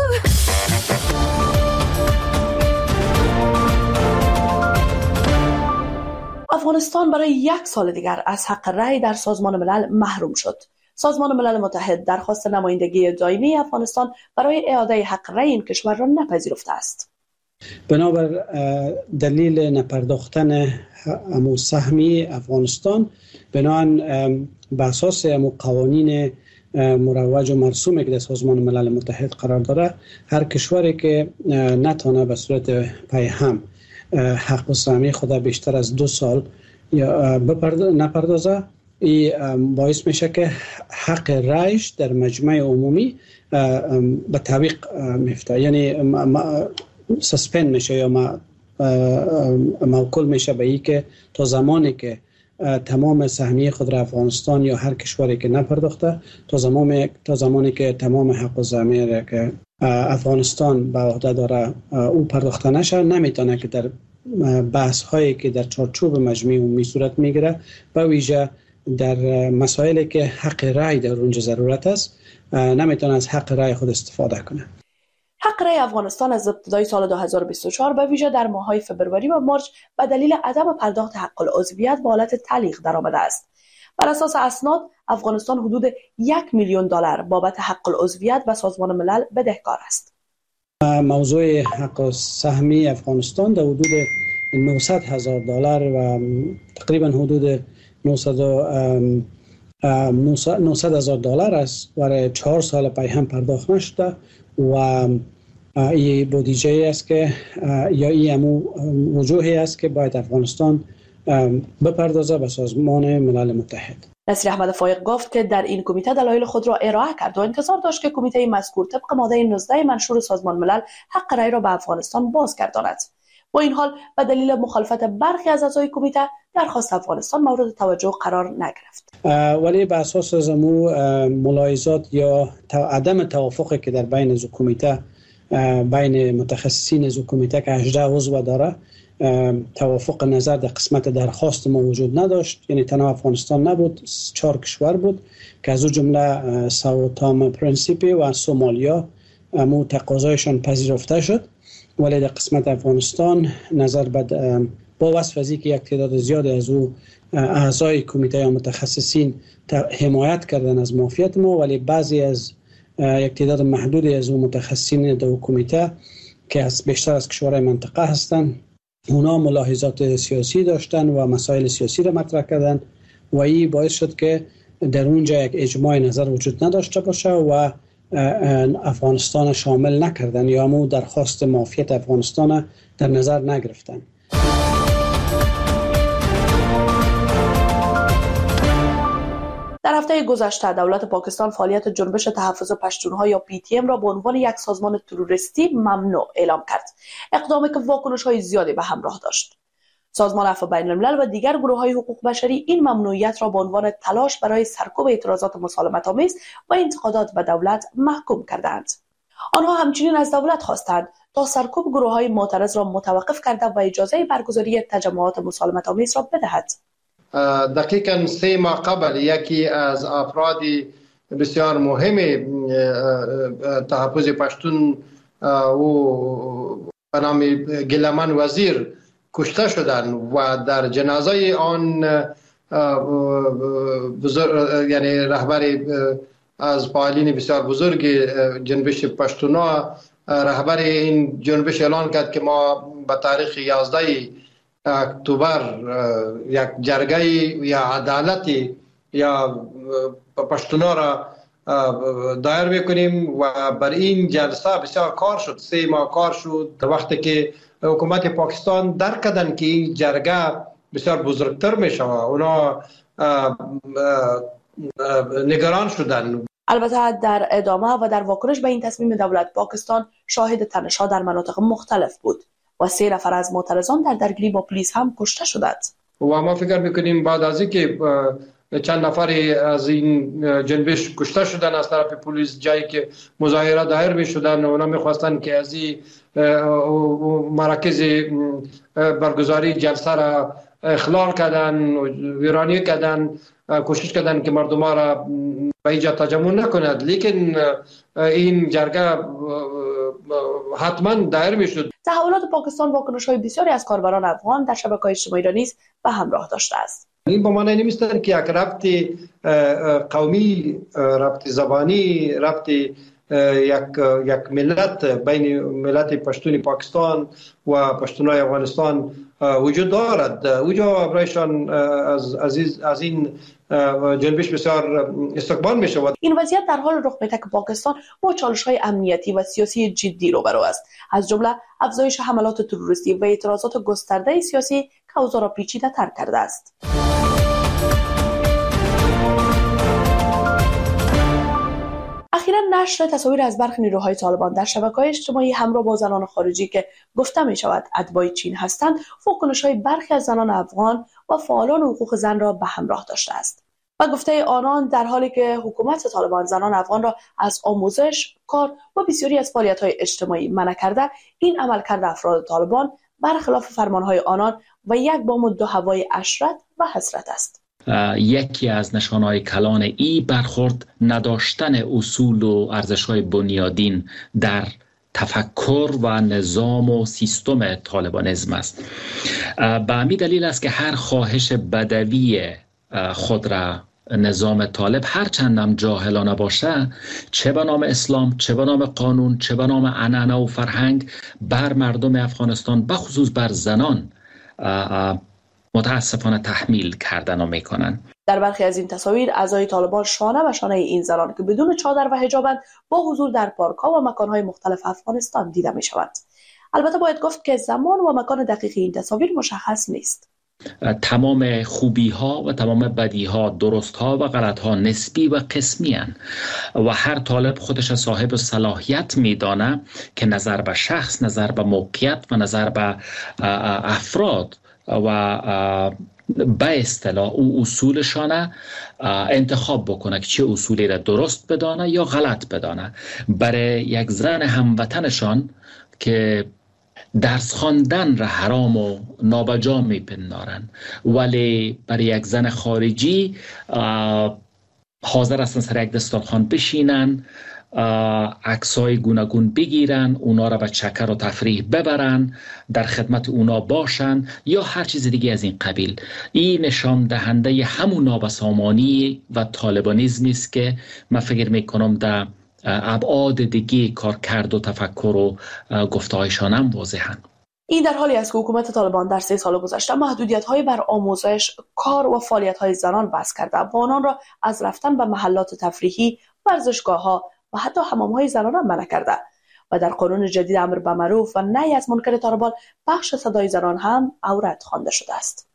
افغانستان برای یک سال دیگر از حق رأی در سازمان ملل محروم شد. سازمان ملل متحد درخواست نمایندگی دائمی افغانستان برای اعاده حق رأی این کشور را نپذیرفته است. بنابر دلیل نپرداختن امو سهمی افغانستان بنابراین بر اساس قوانین مروج و مرسومی که در سازمان ملل متحد قرار داره، هر کشوری که نتونه به صورت پیهم حق سهمی خود بیشتر از دو سال یا نپردازه، این باعث میشه که حق رایش در مجمع عمومی به تعویق میفته، یعنی سسپند میشه یا موکول میشه به این که تا زمانی که تمام سهمیه خود را افغانستان یا هر کشوری که نپرداخته تا زمانی تا زمانی که تمام حق الضمیر که افغانستان به عهده داره او پرداخته نشه، نمیتونه که در بحث هایی که در چارچوب مجمع عمومی صورت میگیره به ویژه در مسائلی که حق رای در اونجا ضرورت است نمیتونه از حق رای خود استفاده کنه. حق رای افغانستان از ابتدای سال دو هزار و بیست و چهار به ویژه در ماه‌های فبروری و مارچ به دلیل عدم پرداخت حق العضویت به حالت تعلیق درآمده است. بر اساس اسناد افغانستان حدود یک میلیون دلار بابت حق العضویت به سازمان ملل بدهکار است. موضوع حق سهمی افغانستان در حدود نهصد هزار دلار و تقریبا حدود نهصد هزار دلار است و چهار سال پای هم پرداخت نشده و این بودجه است که یا این امو وجوهی است که باید افغانستان بپردازه به سازمان ملل متحد. نصیر احمد فایق گفت که در این کمیته دلایل خود را ارائه کرد و انتظار داشت که کمیته مذکور طبق ماده نوزده منشور سازمان ملل حق رای را به افغانستان بازگرداند. با این حال به دلیل مخالفت برخی از اعضای کمیته درخواست افغانستان مورد توجه قرار نگرفت. ولی به اساس زمو ملاحظات یا عدم توافقی که در بین از کمیته بین متخصصین از کمیته که هجده عضو داره توافق نظر در قسمت درخواست ما وجود نداشت، یعنی تنها افغانستان نبود، چهار کشور بود که از او جمله ساو تام پرنسیپی و سومالیا مو تقاضایشان پذیرفته شد، ولی در قسمت افغانستان نظر بد با وصف از که یک تعداد زیادی از او اعضای کمیته یا متخصصین حمایت کردن از معافیت ما، ولی بعضی از یک تعداد محدودی از او متخصصین در کمیته که از بیشتر از کشورهای منطقه هستند اونا ملاحظات سیاسی داشتن و مسائل سیاسی را مطرح کردن و این باعث شد که در اونجا یک اجماع نظر وجود نداشته باشه و افغانستان شامل نکردن یا همون درخواست معافیت افغانستان در نظر نگرفتن. در هفته گذشته دولت پاکستان فعالیت جنبش تحفظ پشتونها یا پی تی ام را به عنوان یک سازمان تروریستی ممنوع اعلام کرد. اقدامی که واکنش‌های زیادی به همراه داشت. سازمان عفو بین الملل و دیگر گروه‌های حقوق بشری این ممنوعیت را به عنوان تلاش برای سرکوب اعتراضات مسالمت‌آمیز و انتقادات به دولت محکوم کردند. آنها همچنین از دولت خواستند تا سرکوب گروه‌های معترض را متوقف کرده و اجازه برگزاری تجمعات مسالمت‌آمیز را بدهد. دقیقاً سه ماه قبل یکی از افراد بسیار مهم تحفظ پشتون و به نام گیلمن وزیر کشته شدند و در جنازه آن بزرگ یعنی رهبر از فعالین بسیار بزرگ جنبش پشتونا رهبر این جنبش اعلان کرد که ما به تاریخ یازده اکتبر یک جرگه یا عدالتی یا پشتونا را دایر میکنیم و بر این جلسه بسیار کار شد، سه ماه کار شد. وقتی که حکومت پاکستان درک کردن که این جرگه بسیار بزرگتر میشه اونا نگران شدن. البته در ادامه و در واکنش به این تصمیم دولت پاکستان شاهد تنش‌ها در مناطق مختلف بود و سه نفر از معترضان در درگیری با پلیس هم کشته شدند. و ما فکر میکنیم بعد از اینکه چند نفر از این جنبش کشته شدن از طرف پلیس جایی که مظاهره دایر میشدن اونا میخواستن که از این مراکز برگزاری جلسه را اخلال کردن و ویرانی کردن، کوشش کردن که مردم را به اینجا تجمع نکند، لیکن این جرگه حتما دایر میشد. تحولات پاکستان واکنش‌های بسیاری از کاربران افغان در شبکه‌های اجتماعی را نیز به همراه داشته است. این با معنی نمیستن که یک ربط قومی، ربط زبانی، ربط یک یک ملت بین ملت پشتون پاکستان و پشتونای افغانستان وجود دارد. اوجا برایشان از عزیز از این جنبش بسیار استقبال می شود. این وضعیت در حال رخ میده که پاکستان با چالش‌های امنیتی و سیاسی جدی روبرو است، از جمله افزایش حملات تروریستی و اعتراضات گسترده سیاسی که اوضاع را پیچیده‌تر کرده است. اخیراً نشر تصاویر از برخی نیروهای طالبان در شبکه‌های اجتماعی همراه با زنان خارجی که گفته می شود اتباع چین هستند، واکنش‌های برخی از زنان افغان و فعالان حقوق زن را به همراه داشته است. و گفته آنان در حالی که حکومت طالبان زنان افغان را از آموزش، کار و بسیاری از فعالیت‌های اجتماعی منع کرده، این عملکرد افراد طالبان برخلاف فرمان‌های آنان و یک بام و دو هوای عشرت و حسرت است. یکی از نشانه‌های کلان ای برخورد نداشتن اصول و ارزش‌های بنیادین در تفکر و نظام و سیستم طالبانیسم است. به همین دلیل است که هر خواهش بدوی خود را نظام طالب هر چندم جاهلانه باشه، چه به نام اسلام، چه به نام قانون، چه به نام عنعنه و فرهنگ، بر مردم افغانستان بخصوص بر زنان متاسفانه تحمیل کردن و میکنن. در برخی از این تصاویر اعضای طالبان شانه به شانه این زنان که بدون چادر و حجابند با حضور در پارک‌ها و مکان‌های مختلف افغانستان دیده می‌شوند. البته باید گفت که زمان و مکان دقیق این تصاویر مشخص نیست. تمام خوبی ها و تمام بدی ها، درست ها و غلط ها نسبی و قسمی هن و هر طالب خودش صاحب صلاحیت میدانه که نظر به شخص، نظر به موقعیت و نظر به افراد و به اصطلاح او اصولشانه انتخاب بکنه که چه اصولی را درست بدانه یا غلط بدانه. برای یک زن هموطنشان که درس خواندن را حرام و نابجا میپندارن، ولی برای یک زن خارجی حاضر هستن سر یک دسترخوان بشینن، عکسای گوناگون بگیرن، اونا را به چکر و تفریح ببرن، در خدمت اونا باشن یا هر چیز دیگه از این قبیل. این نشان دهنده همون نابسامانی و طالبانیزمی است که من فکر میکنم در ابعاد دیگه کار کرد و تفکر و گفتهایشان هم واضحن. این در حالی است که حکومت طالبان در سه سال گذشته محدودیت‌های بر آموزش، کار و فعالیت‌های زنان وضع کرده و آنان را از رفتن به محلات تفریحی، ورزشگاه‌ها و حتی حمام‌های زنان هم منع کرده و در قانون جدید امر به معروف و نهی از منکر طالبان بخش صدای زنان هم عورت خوانده شده است.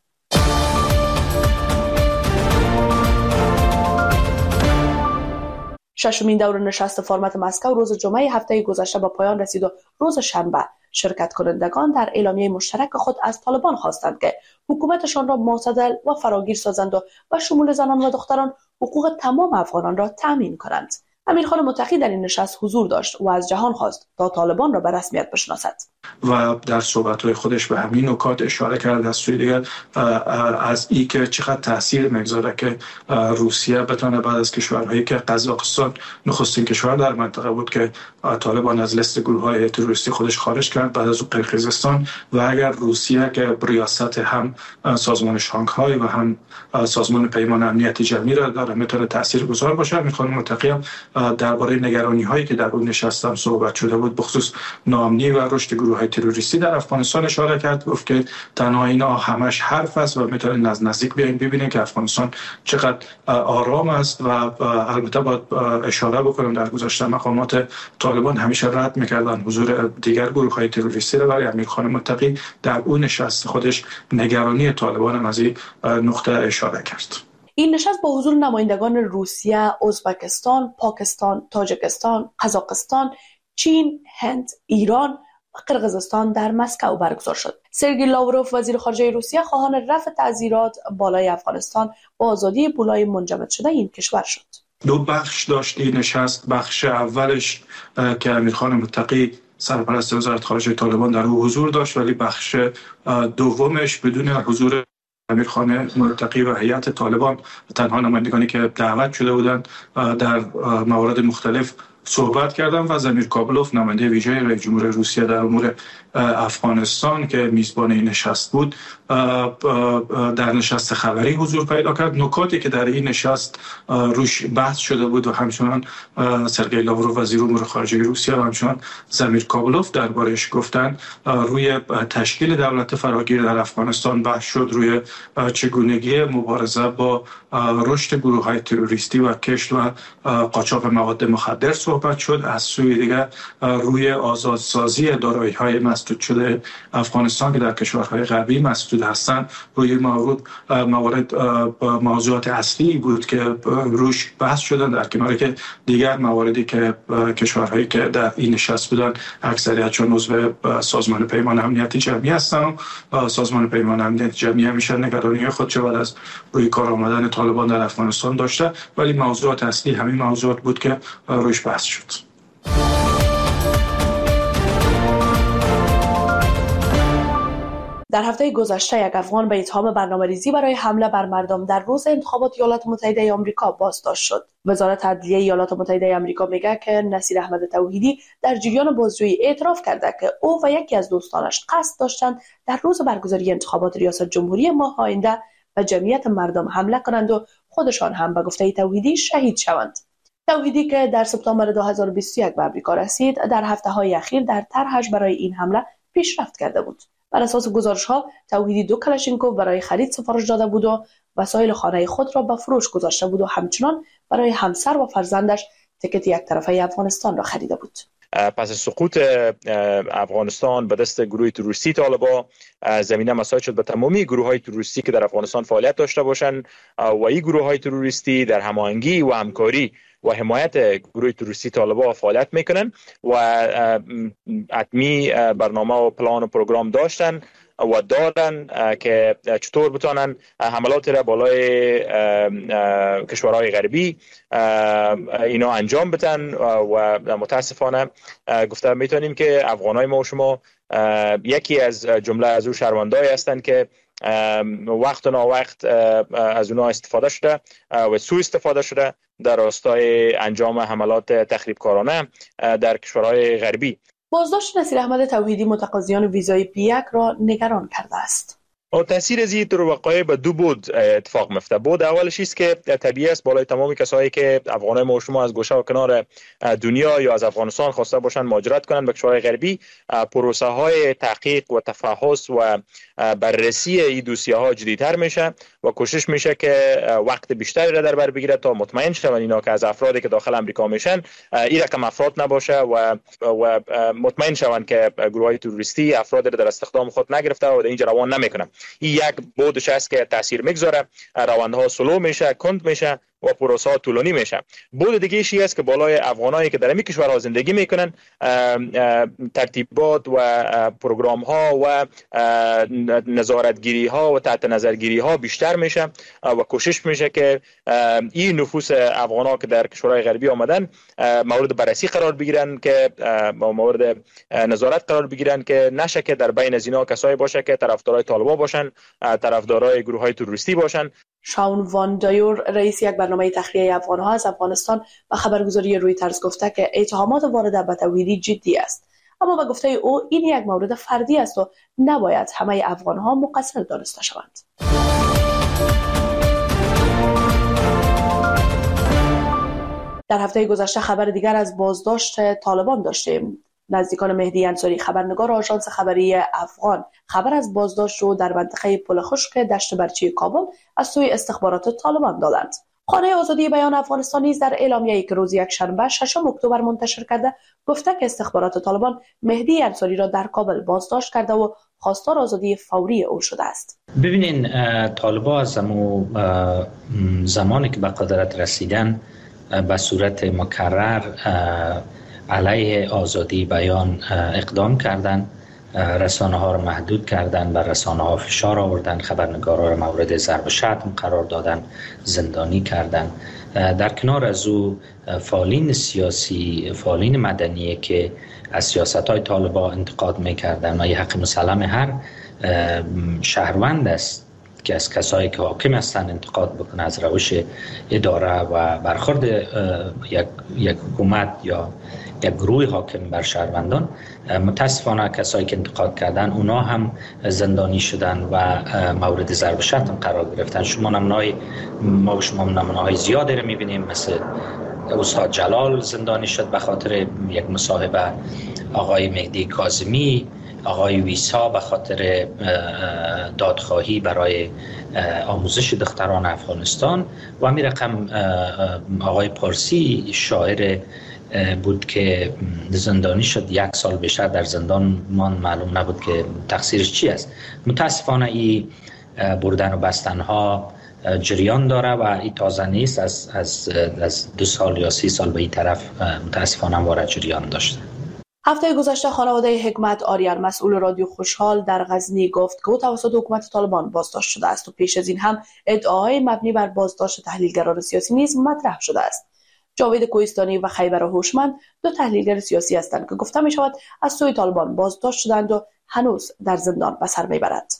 ششمین دور نشست فرمت مسکو روز جمعه هفته گذشته به پایان رسید و روز شنبه شرکت کنندگان در اعلامیه مشترک خود از طالبان خواستند که حکومتشان را معتدل و فراگیر سازند و به شمول زنان و دختران حقوق تمام افغانان را تامین کنند. امیرخان متقی در این نشست حضور داشت و از جهان خواست تا طالبان را به رسمیت بشناسد و در صحبت‌های خودش به همین نکات اشاره کرد. از سوی دیگر از این که چقدر تاثیر میگذاره که روسیه بتونه بعد از کشورهایی که قزاقستان نخستین کشور در منطقه بود که طالبان از لیست گروه‌های تروریستی خودش خارج کرد، بعد از قرقیزستان، و اگر روسیه که ریاست هم سازمان شانگهای و هم سازمان پیمان امنیت جمعی را داره میتونه تاثیرگذار باشه. امیرخان متقی درباره نگرانی هایی که در اون نشست هم صحبت شده بود بخصوص ناامنی و رشد گروه های تروریستی در افغانستان اشاره کرد. گفت که تنها اینا همش حرف است و میتونید از نزدیک بیاین ببینید که افغانستان چقدر آرام است و البته باید اشاره بکنم در گذشته مقامات طالبان همیشه رد میکردن حضور دیگر گروه های تروریستی را، ولی امیرخان متقی در اون نشست خودش نگرانی طالبان هم از این نقطه اشاره کرد. این نشست با حضور نمایندگان روسیه، ازبکستان، پاکستان، تاجیکستان، قزاقستان، چین، هند، ایران و قرقیزستان در مسکو برگزار شد. سرگئی لاوروف وزیر خارجه روسیه خواهان رفع تعزیرات بالای افغانستان با آزادی پولای منجمد شده این کشور شد. دو بخش داشت این نشست. بخش اولش که امیرخان متقی سرپرست وزارت خارجه طالبان در او حضور داشت، ولی بخش دومش بدون حضور امیرخان متقی و هیئت طالبان، تنها نمایندگانی که دعوت شده بودند در موارد مختلف صحبت کردم و زمیر کابلوف نماینده ویژه رئیس جمهور روسیه در امور افغانستان که میزبان این نشست بود در نشست خبری حضور پیدا کرد. نکاتی که در این نشست روش بحث شده بود و همچنان سرگئی لاوروف وزیر امور خارجه روسیه و همچنان زمیر کابلوف دربارش گفتن، روی تشکیل دولت فراگیر در افغانستان بحث شد، روی چگونگی مبارزه با رشد گروه‌های تروریستی و کشت و قاچاق مواد مخدر صحبت صحبت شد، از سوی دیگر روی آزادسازی دارایی‌های مسدود شده افغانستان که در کشورهای غربی مسدود هستند، روی موارد موارد موضوعات اصلی بود که روش بحث شدن، در کناری که دیگر مواردی که کشورهایی که در این نشست بودن اکثریتشون عضو سازمان پیمان امنیت جمعی هستن و سازمان پیمان امنیت جمعی همیشه نگرانی خودش بعد از روی کار آمدن طالبان در افغانستان داشته، ولی موضوعات اصلی همین موضوعات بود که روش بحث شد. در هفته گذشته یک افغان به اتهام برنامه‌ریزی برای حمله بر مردم در روز انتخابات ایالات متحده آمریکا بازداشت شد. وزارت عدلیه ایالات متحده آمریکا میگه که نصیر احمد توحیدی در جریان بازجویی اعتراف کرده که او و یکی از دوستانش قصد داشتند در روز برگزاری انتخابات ریاست جمهوری ماه آینده به جمعیت مردم حمله کنند و خودشان هم به گفته توحیدی شهید شوند. توحیدی که در سپتامبر دو هزار و بیست و یک به آمریکا رسید، در هفته‌های اخیر در طرحش برای این حمله پیشرفت کرده بود. بر اساس گزارش‌ها توحیدی دو کلاشینکوف برای خرید سفارش داده بود و وسایل خانه خود را به فروش گذاشته بود و همچنان برای همسر و فرزندش تیکت یک طرفه افغانستان را خریده بود. پس از سقوط افغانستان به دست گروه تروریستی طالبان زمینه مساعد شد به تمامی گروه‌های تروریستی که در افغانستان فعالیت داشته باشند و این گروه‌های تروریستی در هماهنگی و همکاری و حمایت گروه تروریستی طالبان فعالیت میکنن و حتمی برنامه و پلان و پروگرام داشتن و دارن که چطور بتونن حملات را بالای کشورهای غربی اینا انجام بدن و متاسفانه گفته میتونیم که افغانای ما و شما یکی از جمله از او شهروندایی هستند که وقت نا وقت از اونها استفاده شده و سوء استفاده شده در راستای انجام حملات تخریبکارانه در کشورهای غربی. بازداشت نصیر احمد توحیدی متقاضیان ویزای پی یک را نگران کرده است. و تاثیر از این وقایع به دو بود اتفاق میفته. بود اولش است که طبیعی است بالای تمامی کسایی که افغانای ما و شما از گوشه و کنار دنیا یا از افغانستان خواسته باشن مهاجرت کنن به کشورهای غربی، پروسه های تحقیق و تفحص و بررسی این دوسیه ها جدی‌تر میشه و کوشش میشه که وقت بیشتری را در بر بگیره تا مطمئن شون اینا که از افرادی که داخل امریکا میشن این رقم افراد نباشه و و مطمئن شون که گروهای تروریستی افراد را در استخدام خود نگرفته و در اینجا روان نمیکنن. این یک بودش است که تاثیر میگذاره، روندها سلو میشه، کند میشه و پروسه ها طولانی میشه. بود دیگه ایشی است که بالای افغانایی که در این کشورها زندگی میکنن ترتیبات و پروگرام ها و نظارتگیری ها و تحت نظرگیری ها بیشتر میشه و کوشش میشه که این نفوس افغانا که در کشورهای غربی آمدن مورد بررسی قرار بگیرن، که مورد نظارت قرار بگیرن، که نشه که در بین از اینا کسایی باشه که طرفدارای طالبان باشن، طرفدارای گروه های تروریستی باشن. شاون وان دایور رئیس یک برنامه تخلیه افغان‌ها از افغانستان و خبرگزاری رویترز گفته که اتهامات وارده به توحیدی جدی است، اما به گفته او این یک مورد فردی است و نباید همه افغان‌ها مقصر دانسته شوند. در هفته گذشته خبر دیگر از بازداشت طالبان داشتیم. نزدیکان مهدی انصاری خبرنگار آژانس خبری افغان خبر از بازداشت رو در منطقه پل خشک دشت برچی کابل از سوی استخبارات طالبان دادند. خانه آزادی بیان افغانستان نیز در اعلامیه‌ای که روز یکشنبه ششم اکتبر منتشر کرده گفته که استخبارات طالبان مهدی انصاری را در کابل بازداشت کرده و خواستار آزادی فوری او شده است. ببینین طالبان از زمانی که به قدرت رسیدن به صورت مکرر علیه آزادی بیان اقدام کردند، رسانه ها را محدود کردند، بر رسانه ها فشار آوردن، خبرنگارا را مورد ضرب شتم قرار دادن، زندانی کردند. در کنار از او فعالین سیاسی، فعالین مدنی که از سیاست های طالبان انتقاد میکردند و حق مسلم هر شهروند است که از کسایی که حاکم هستند انتقاد بکنه از روش اداره و برخورد یک یک حکومت یا یک گروه حاکم بر شهروندان. متاسفانه کسایی که انتقاد کردن اونا هم زندانی شدن و مورد ضرب شتم قرار گرفتن. شما نمونه‌های ما و شما نمونه‌های زیادی رو می‌بینیم، مثل استاد جلال زندانی شد به خاطر یک مصاحبه، آقای مهدی کاظمی، آقای ویسا به خاطر دادخواهی برای آموزش دختران افغانستان و همین رقم آقای پارسی شاعر بود که زندانی شد، یک سال بیشتر در زندان مان، معلوم نبود که تقصیرش چی است. متاسفانه این بردن و بستن ها جریان داره و این تازه نیست، از از از دو سال یا سی سال به این طرف متاسفانه وارد جریان داشته. هفته گذشته خانواده حکمت آریان مسئول رادیو خوشحال در غزنی گفت که او توسط حکومت طالبان بازداشت شده است و پیش از این هم ادعاهای مبنی بر بازداشت تحلیلگران سیاسی نیز مطرح شده است. جاوید کوهستانی و خیبر هوشمند دو تحلیلگر سیاسی هستند که گفته می شود از سوی طالبان بازداشت شدند و هنوز در زندان به سر میبرند.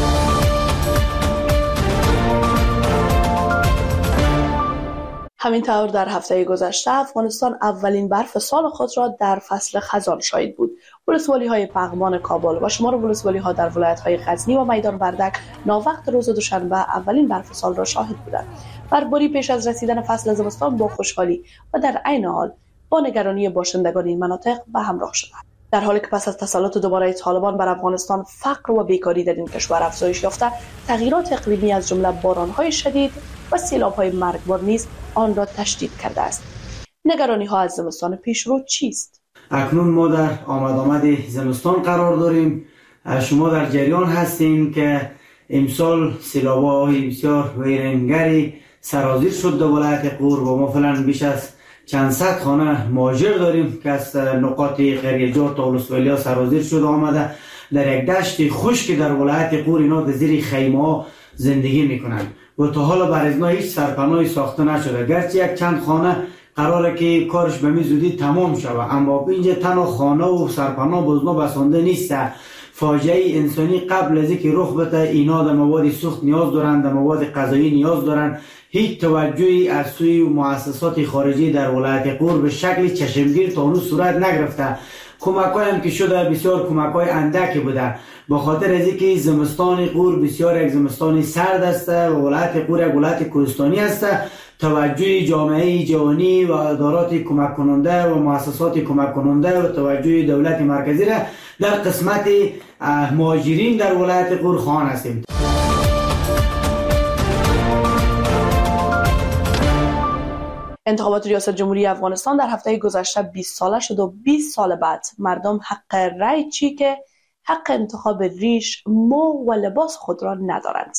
همینطور در هفته گذشته افغانستان اولین برف سال خود را در فصل خزان شاهد بود. ولسوالی‌های پغمان کابل و شمار ولسوالی‌ها در ولایت‌های غزنی و میدان وردک ناوقت روز دوشنبه اولین برف سال را شاهد بودند. برفباری پیش از رسیدن فصل زمستان با خوشحالی و در عین حال با نگرانی باشندگان این مناطق به همراه شد. در حالی که پس از تسلط دوباره طالبان بر افغانستان فقر و بیکاری در این کشور افزایش یافته، تغییرات اقلیمی از جمله باران‌های شدید و سیلاب‌های مرگبار نیز آن را تشدید کرده است. نگرانی‌ها از زمستان پیشرو چیست؟ اکنون ما در آمد آمد زمستان قرار داریم. شما در جریان هستیم که امسال سیلاب‌های بسیار ویرانگری سرازیر شد در ولایت غور و ما فعلا بیش از چند صد خانه مهاجر داریم که از نقاط قریه‌جات تا ولسوالی‌ها سرازیر شده آمده. در یک دشت خشک در ولایت غور اینا در زیر خیمه‌ها زندگی میکنند و تا حالا بر ازنا هیچ سرپناهی ساخته نشده، گرچه یک چند خانه قراره که کارش به می زودی تمام شود، اما اینجا تنها خانه و سرپناه بزنا بسانده نیست. فاجعه انسانی قبل از اینکه رخ بده اینا در مواد سوخت نیاز دارند، در مواد غذایی نیاز دارند. هیچ توجهی از سوی مؤسسات خارجی در ولایت غور به شکل چشمگیر تا اون صورت نگرفته. کمک‌های هم که شده بسیار کمک‌های اندکی بوده، به خاطر از اینکه زمستان غور بسیار یک زمستان سرد است و ولایت غور یک ولایت کوهستانی است. توجه جامعه جهانی و ادارات کمک کننده و مؤسسات کمک کننده و توجه دولت مرکزی را در قسمت مهاجرین در ولایت غور خواهان هستیم. انتخابات ریاست جمهوری افغانستان در هفته گذشته بیست ساله شد و بیست سال بعد مردم حق رأی چی که حق انتخاب ریش، مو و لباس خود را ندارند.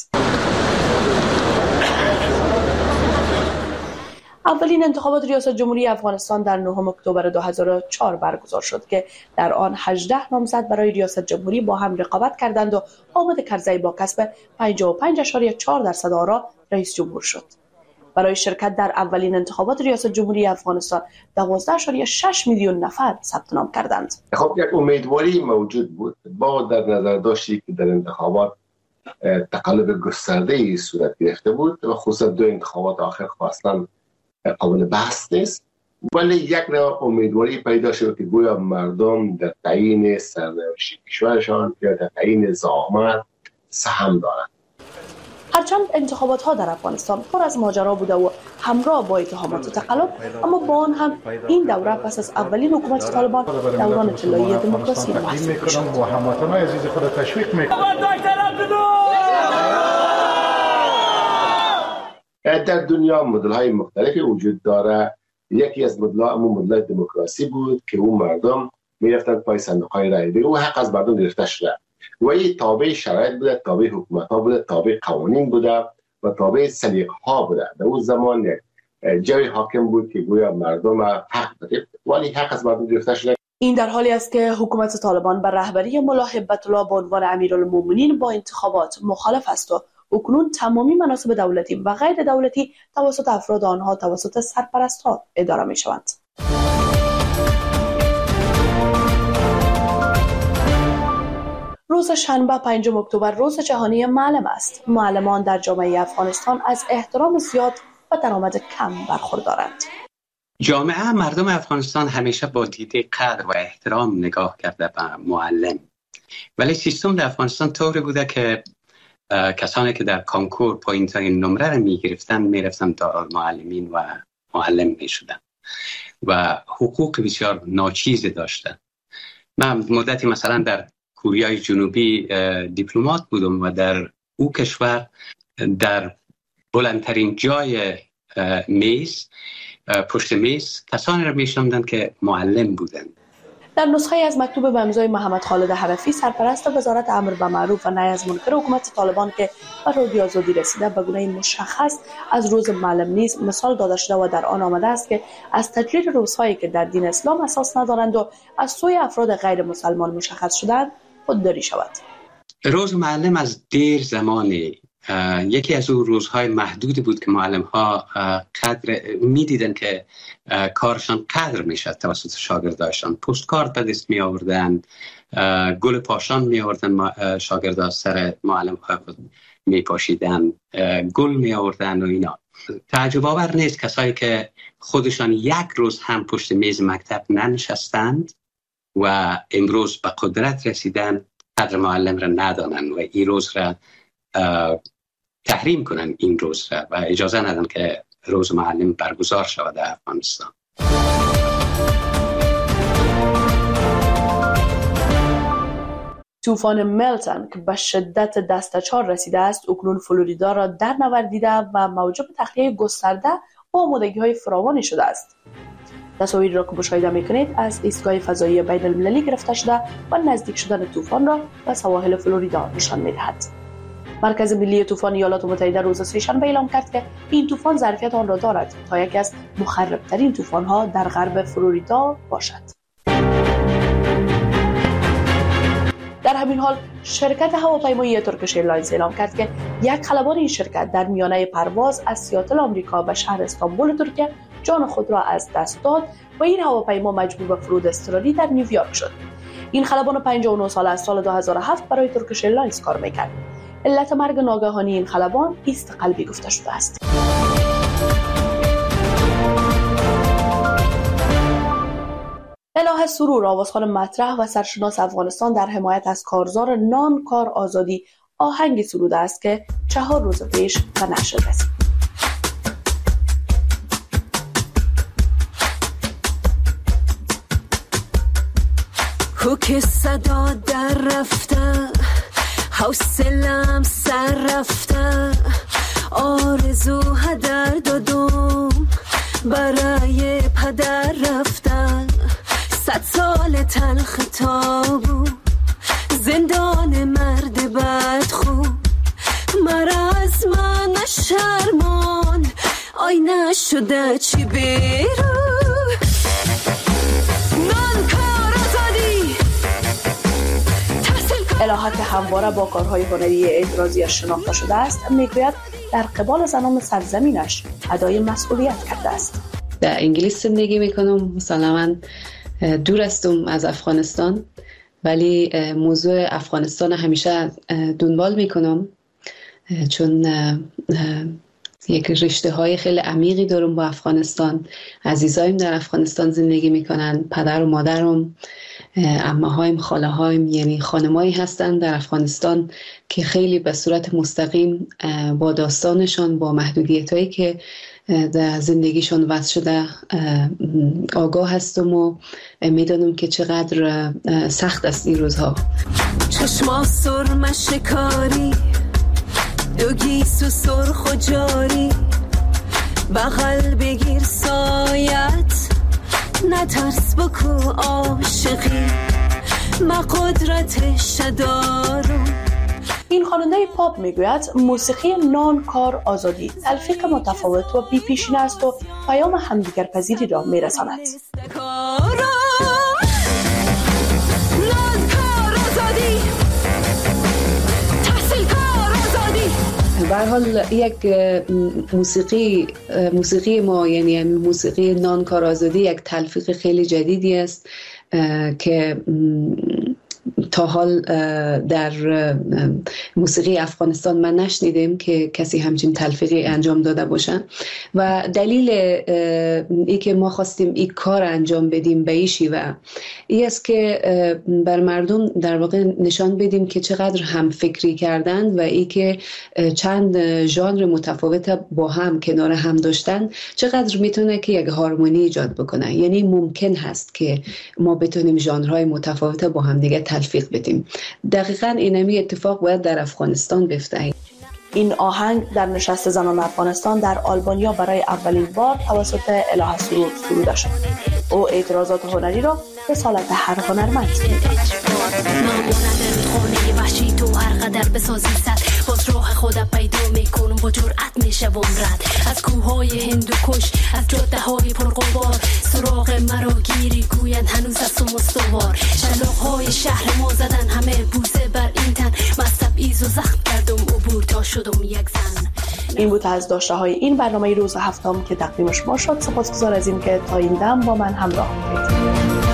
اولین انتخابات ریاست جمهوری افغانستان در نهم اکتبر دو هزار و چهار برگزار شد که در آن هجده نامزد برای ریاست جمهوری با هم رقابت کردند و حامد کرزی با کسب پنجاه و پنج اشاریه چهار درصد آرا رئیس جمهور شد. برای شرکت در اولین انتخابات ریاست جمهوری افغانستان دوازده اشاریه شش میلیون نفر ثبت نام کردند. خب یک امیدواری موجود بود با در نظر داشتی که در انتخابات تقلب گسترده‌ای صورت گرفته بود و خصوصا دو انتخابات آخر اصلا قابل بحث نیست، ولی یک نوع امیدواری پیدا شد که گویا مردم در تعیین سرنوشت کشورشان یا در تعیین زعامت سهم دارند. هرچند انتخابات ها در افغانستان پر از ماجرا بوده و همراه با اتهامات تقلب، اما با آن هم این دوره پس از اولین حکومت طالبان دوران طلایی دموکراسی محسوب می‌شد. با هموطنان عزیز خود تشویق می‌کنم. در دنیا مدل‌های مختلفی وجود داره. یکی از مدل‌ها همون مدل دموکراسی بود که اون مردم می‌رفتن پای صندوق‌های رای دهی و حق از مردم گرفته شده و این تابع شرایط بوده، تابع حکومت‌ها بوده، تابع قوانین بوده و تابع سلیقه‌ها بوده. در اون زمان یک جای حاکم بود که گویا مردم حق داشت ولی حق از مردم گرفته شده. این در حالی است که حکومت طالبان بر رهبری ملا هیبت الله به عنوان امیرالمومنین با انتخابات مخالف است و اکنون تمامی مناصب دولتی و غیر دولتی توسط افراد آنها توسط سرپرست‌ها اداره می‌شوند. روز شنبه پنجم اکتبر روز جهانی معلم است. معلمان در جامعه افغانستان از احترام زیاد و درآمد کم برخوردارند. جامعه مردم افغانستان همیشه با دیده قدر و احترام نگاه کرده به معلم، ولی سیستم در افغانستان طوری بوده که کسانی که در کانکور پایین ترین نمره را می گرفتن می رفتن تا معلمین و معلم می شدن و حقوق بسیار ناچیز داشتن. من مدتی مثلا در کره جنوبی دیپلمات بودم و در او کشور در بلندترین جای میز پشت میز کسانی را میشناختند که معلم بودند. در نسخه از مکتوب به امضای محمد خالد حنفی سرپرست وزارت امر به معروف و نهی از منکر حکومت طالبان که به رادیو آزادی رسیده به گونه مشخص از روز معلم نیز مثال داده شده و در آن آمده است که از تجلیل روزهایی که در دین اسلام اساس ندارند و از سوی افراد غیر مسلمان مشخص شدند خودداری شود. روز معلم از دیر زمانی یکی از اون روزهای محدودی بود که معلم ها قدر میدیدن که کارشان قدر میشد توسط شاگرداشان. پستکارت به دست می آوردن، گل پاشان می آوردن، شاگردا سر معلم ها می پاشیدن، گل می آوردن و اینا. تعجب آور نیست کسایی که خودشان یک روز هم پشت میز مکتب ننشستند و امروز به قدرت رسیدن قدر معلم را ندانند و این روز را تحریم کنن این روز را و اجازه ندن که روز معلم برگزار شود در افغانستان. طوفان میلتن که به شدت دسته چهار رسیده است اکنون فلوریدا را در نوردیده و موجب تخلیه گسترده و آمادگی‌های فراوانی شده است. تصاویری را که مشاهده می‌کنید از ایستگاه فضایی بین المللی گرفته شده و نزدیک شدن طوفان را به سواحل فلوریدا نشان می‌دهد. مرکز ملی طوفان ایالات متحده روز سه‌شنبه اعلام کرد که این طوفان ظرفیت آن را دارد تا یکی از مخرب‌ترین طوفان‌ها در غرب فلوریدا باشد. در همین حال شرکت هواپیمایی ترکیش ایرلاینز اعلام کرد که یک خلبان این شرکت در میانه پرواز از سیاتل آمریکا به شهر استانبول ترکیه جان خود را از دست داد و این هواپیما مجبور به فرود اضطراری در نیویورک شد. این خلبان پنجاه و نه ساله از سال دو هزار و هفت برای ترکیش ایرلاینز کار می‌کرد. علت مرگ ناگهانی این خلبان ایست قلبی گفته شده است. اله سرور آوازخوان مطرح و سرشناس افغانستان در حمایت از کارزار نان کار آزادی آهنگی سروده است که چهار روز پیش به نشر رسید. حک صدا در رفته حوصلم سر رفته آرزو هدر دادم برای پدر رفتن صد سال تلخ تابو زندان مرد بدخو مرا از من شرمان آینه شده چی بیرو الهه که همواره با کارهای هنری اعتراضی شناخته شده است میگوید در قبال زنان سرزمینش ادای مسئولیت کرده است. در انگلیس زندگی میکنم، مسلماً دور هستم از افغانستان، ولی موضوع افغانستان همیشه دنبال میکنم چون یک رشته های خیلی عمیقی دارم با افغانستان. عزیزایم در افغانستان زندگی میکنن، پدر و مادرم، عمه‌هایم، خاله‌هایم، یعنی خانمایی هستند در افغانستان که خیلی به صورت مستقیم با داستانشان، با محدودیتایی که در زندگیشان وضع شده آگاه هستم و میدانم که چقدر سخت است این روزها. چشما سرم شکاری دو گیسو سرخ و جاری بغل بگیر سایت نترس بکو عاشقی ما قدرتش دارم. این خواننده پاپ میگوید موسیقی نان کار آزادی تلفیق متفاوت و بی پیشینه است و پیام همدیگر پذیری را میرساند. به هر حال یک موسیقی موسیقی ما، یعنی موسیقی نان کار آزادی، یک تلفیق خیلی جدیدی است که تا حال در موسیقی افغانستان من نشنیدم که کسی همچین تلفیقی انجام داده باشن و دلیل ای که ما خواستیم این کار انجام بدیم به این شیوه ای است که بر مردم در واقع نشان بدیم که چقدر هم فکری کردند و ای که چند ژانر متفاوت با هم کنار هم داشتن چقدر میتونه که یک هارمونی ایجاد بکنه. یعنی ممکن هست که ما بتونیم ژانرهای متفاوت با هم دیگه تلفیق بدیم. دقیقاً اینمی اتفاق باید در افغانستان بیفته. این آهنگ در نشست زنان افغانستان در آلبانیا برای اولین بار توسط الهه سرور سروده شد. او اعتراضات هنری را به سالت هر هنرمند وحشی تو هر قدر بسازی سد باز راه خودم پیدا میکنم با جرأت میشوم رد از کوههای هندوکش از جاده های پرغبار سراغ مرا گیری گویند هنوز از سم استوار شلاق های شهر ما زدن همه بوسه بر این تن مستب ایز و زخم کردم عبور تا شدم یک زن. این بود از داشته های این برنامه روز هفتم که تقدیم شما شد. سپاسگزار از این که تا این دم با من همراه بودید.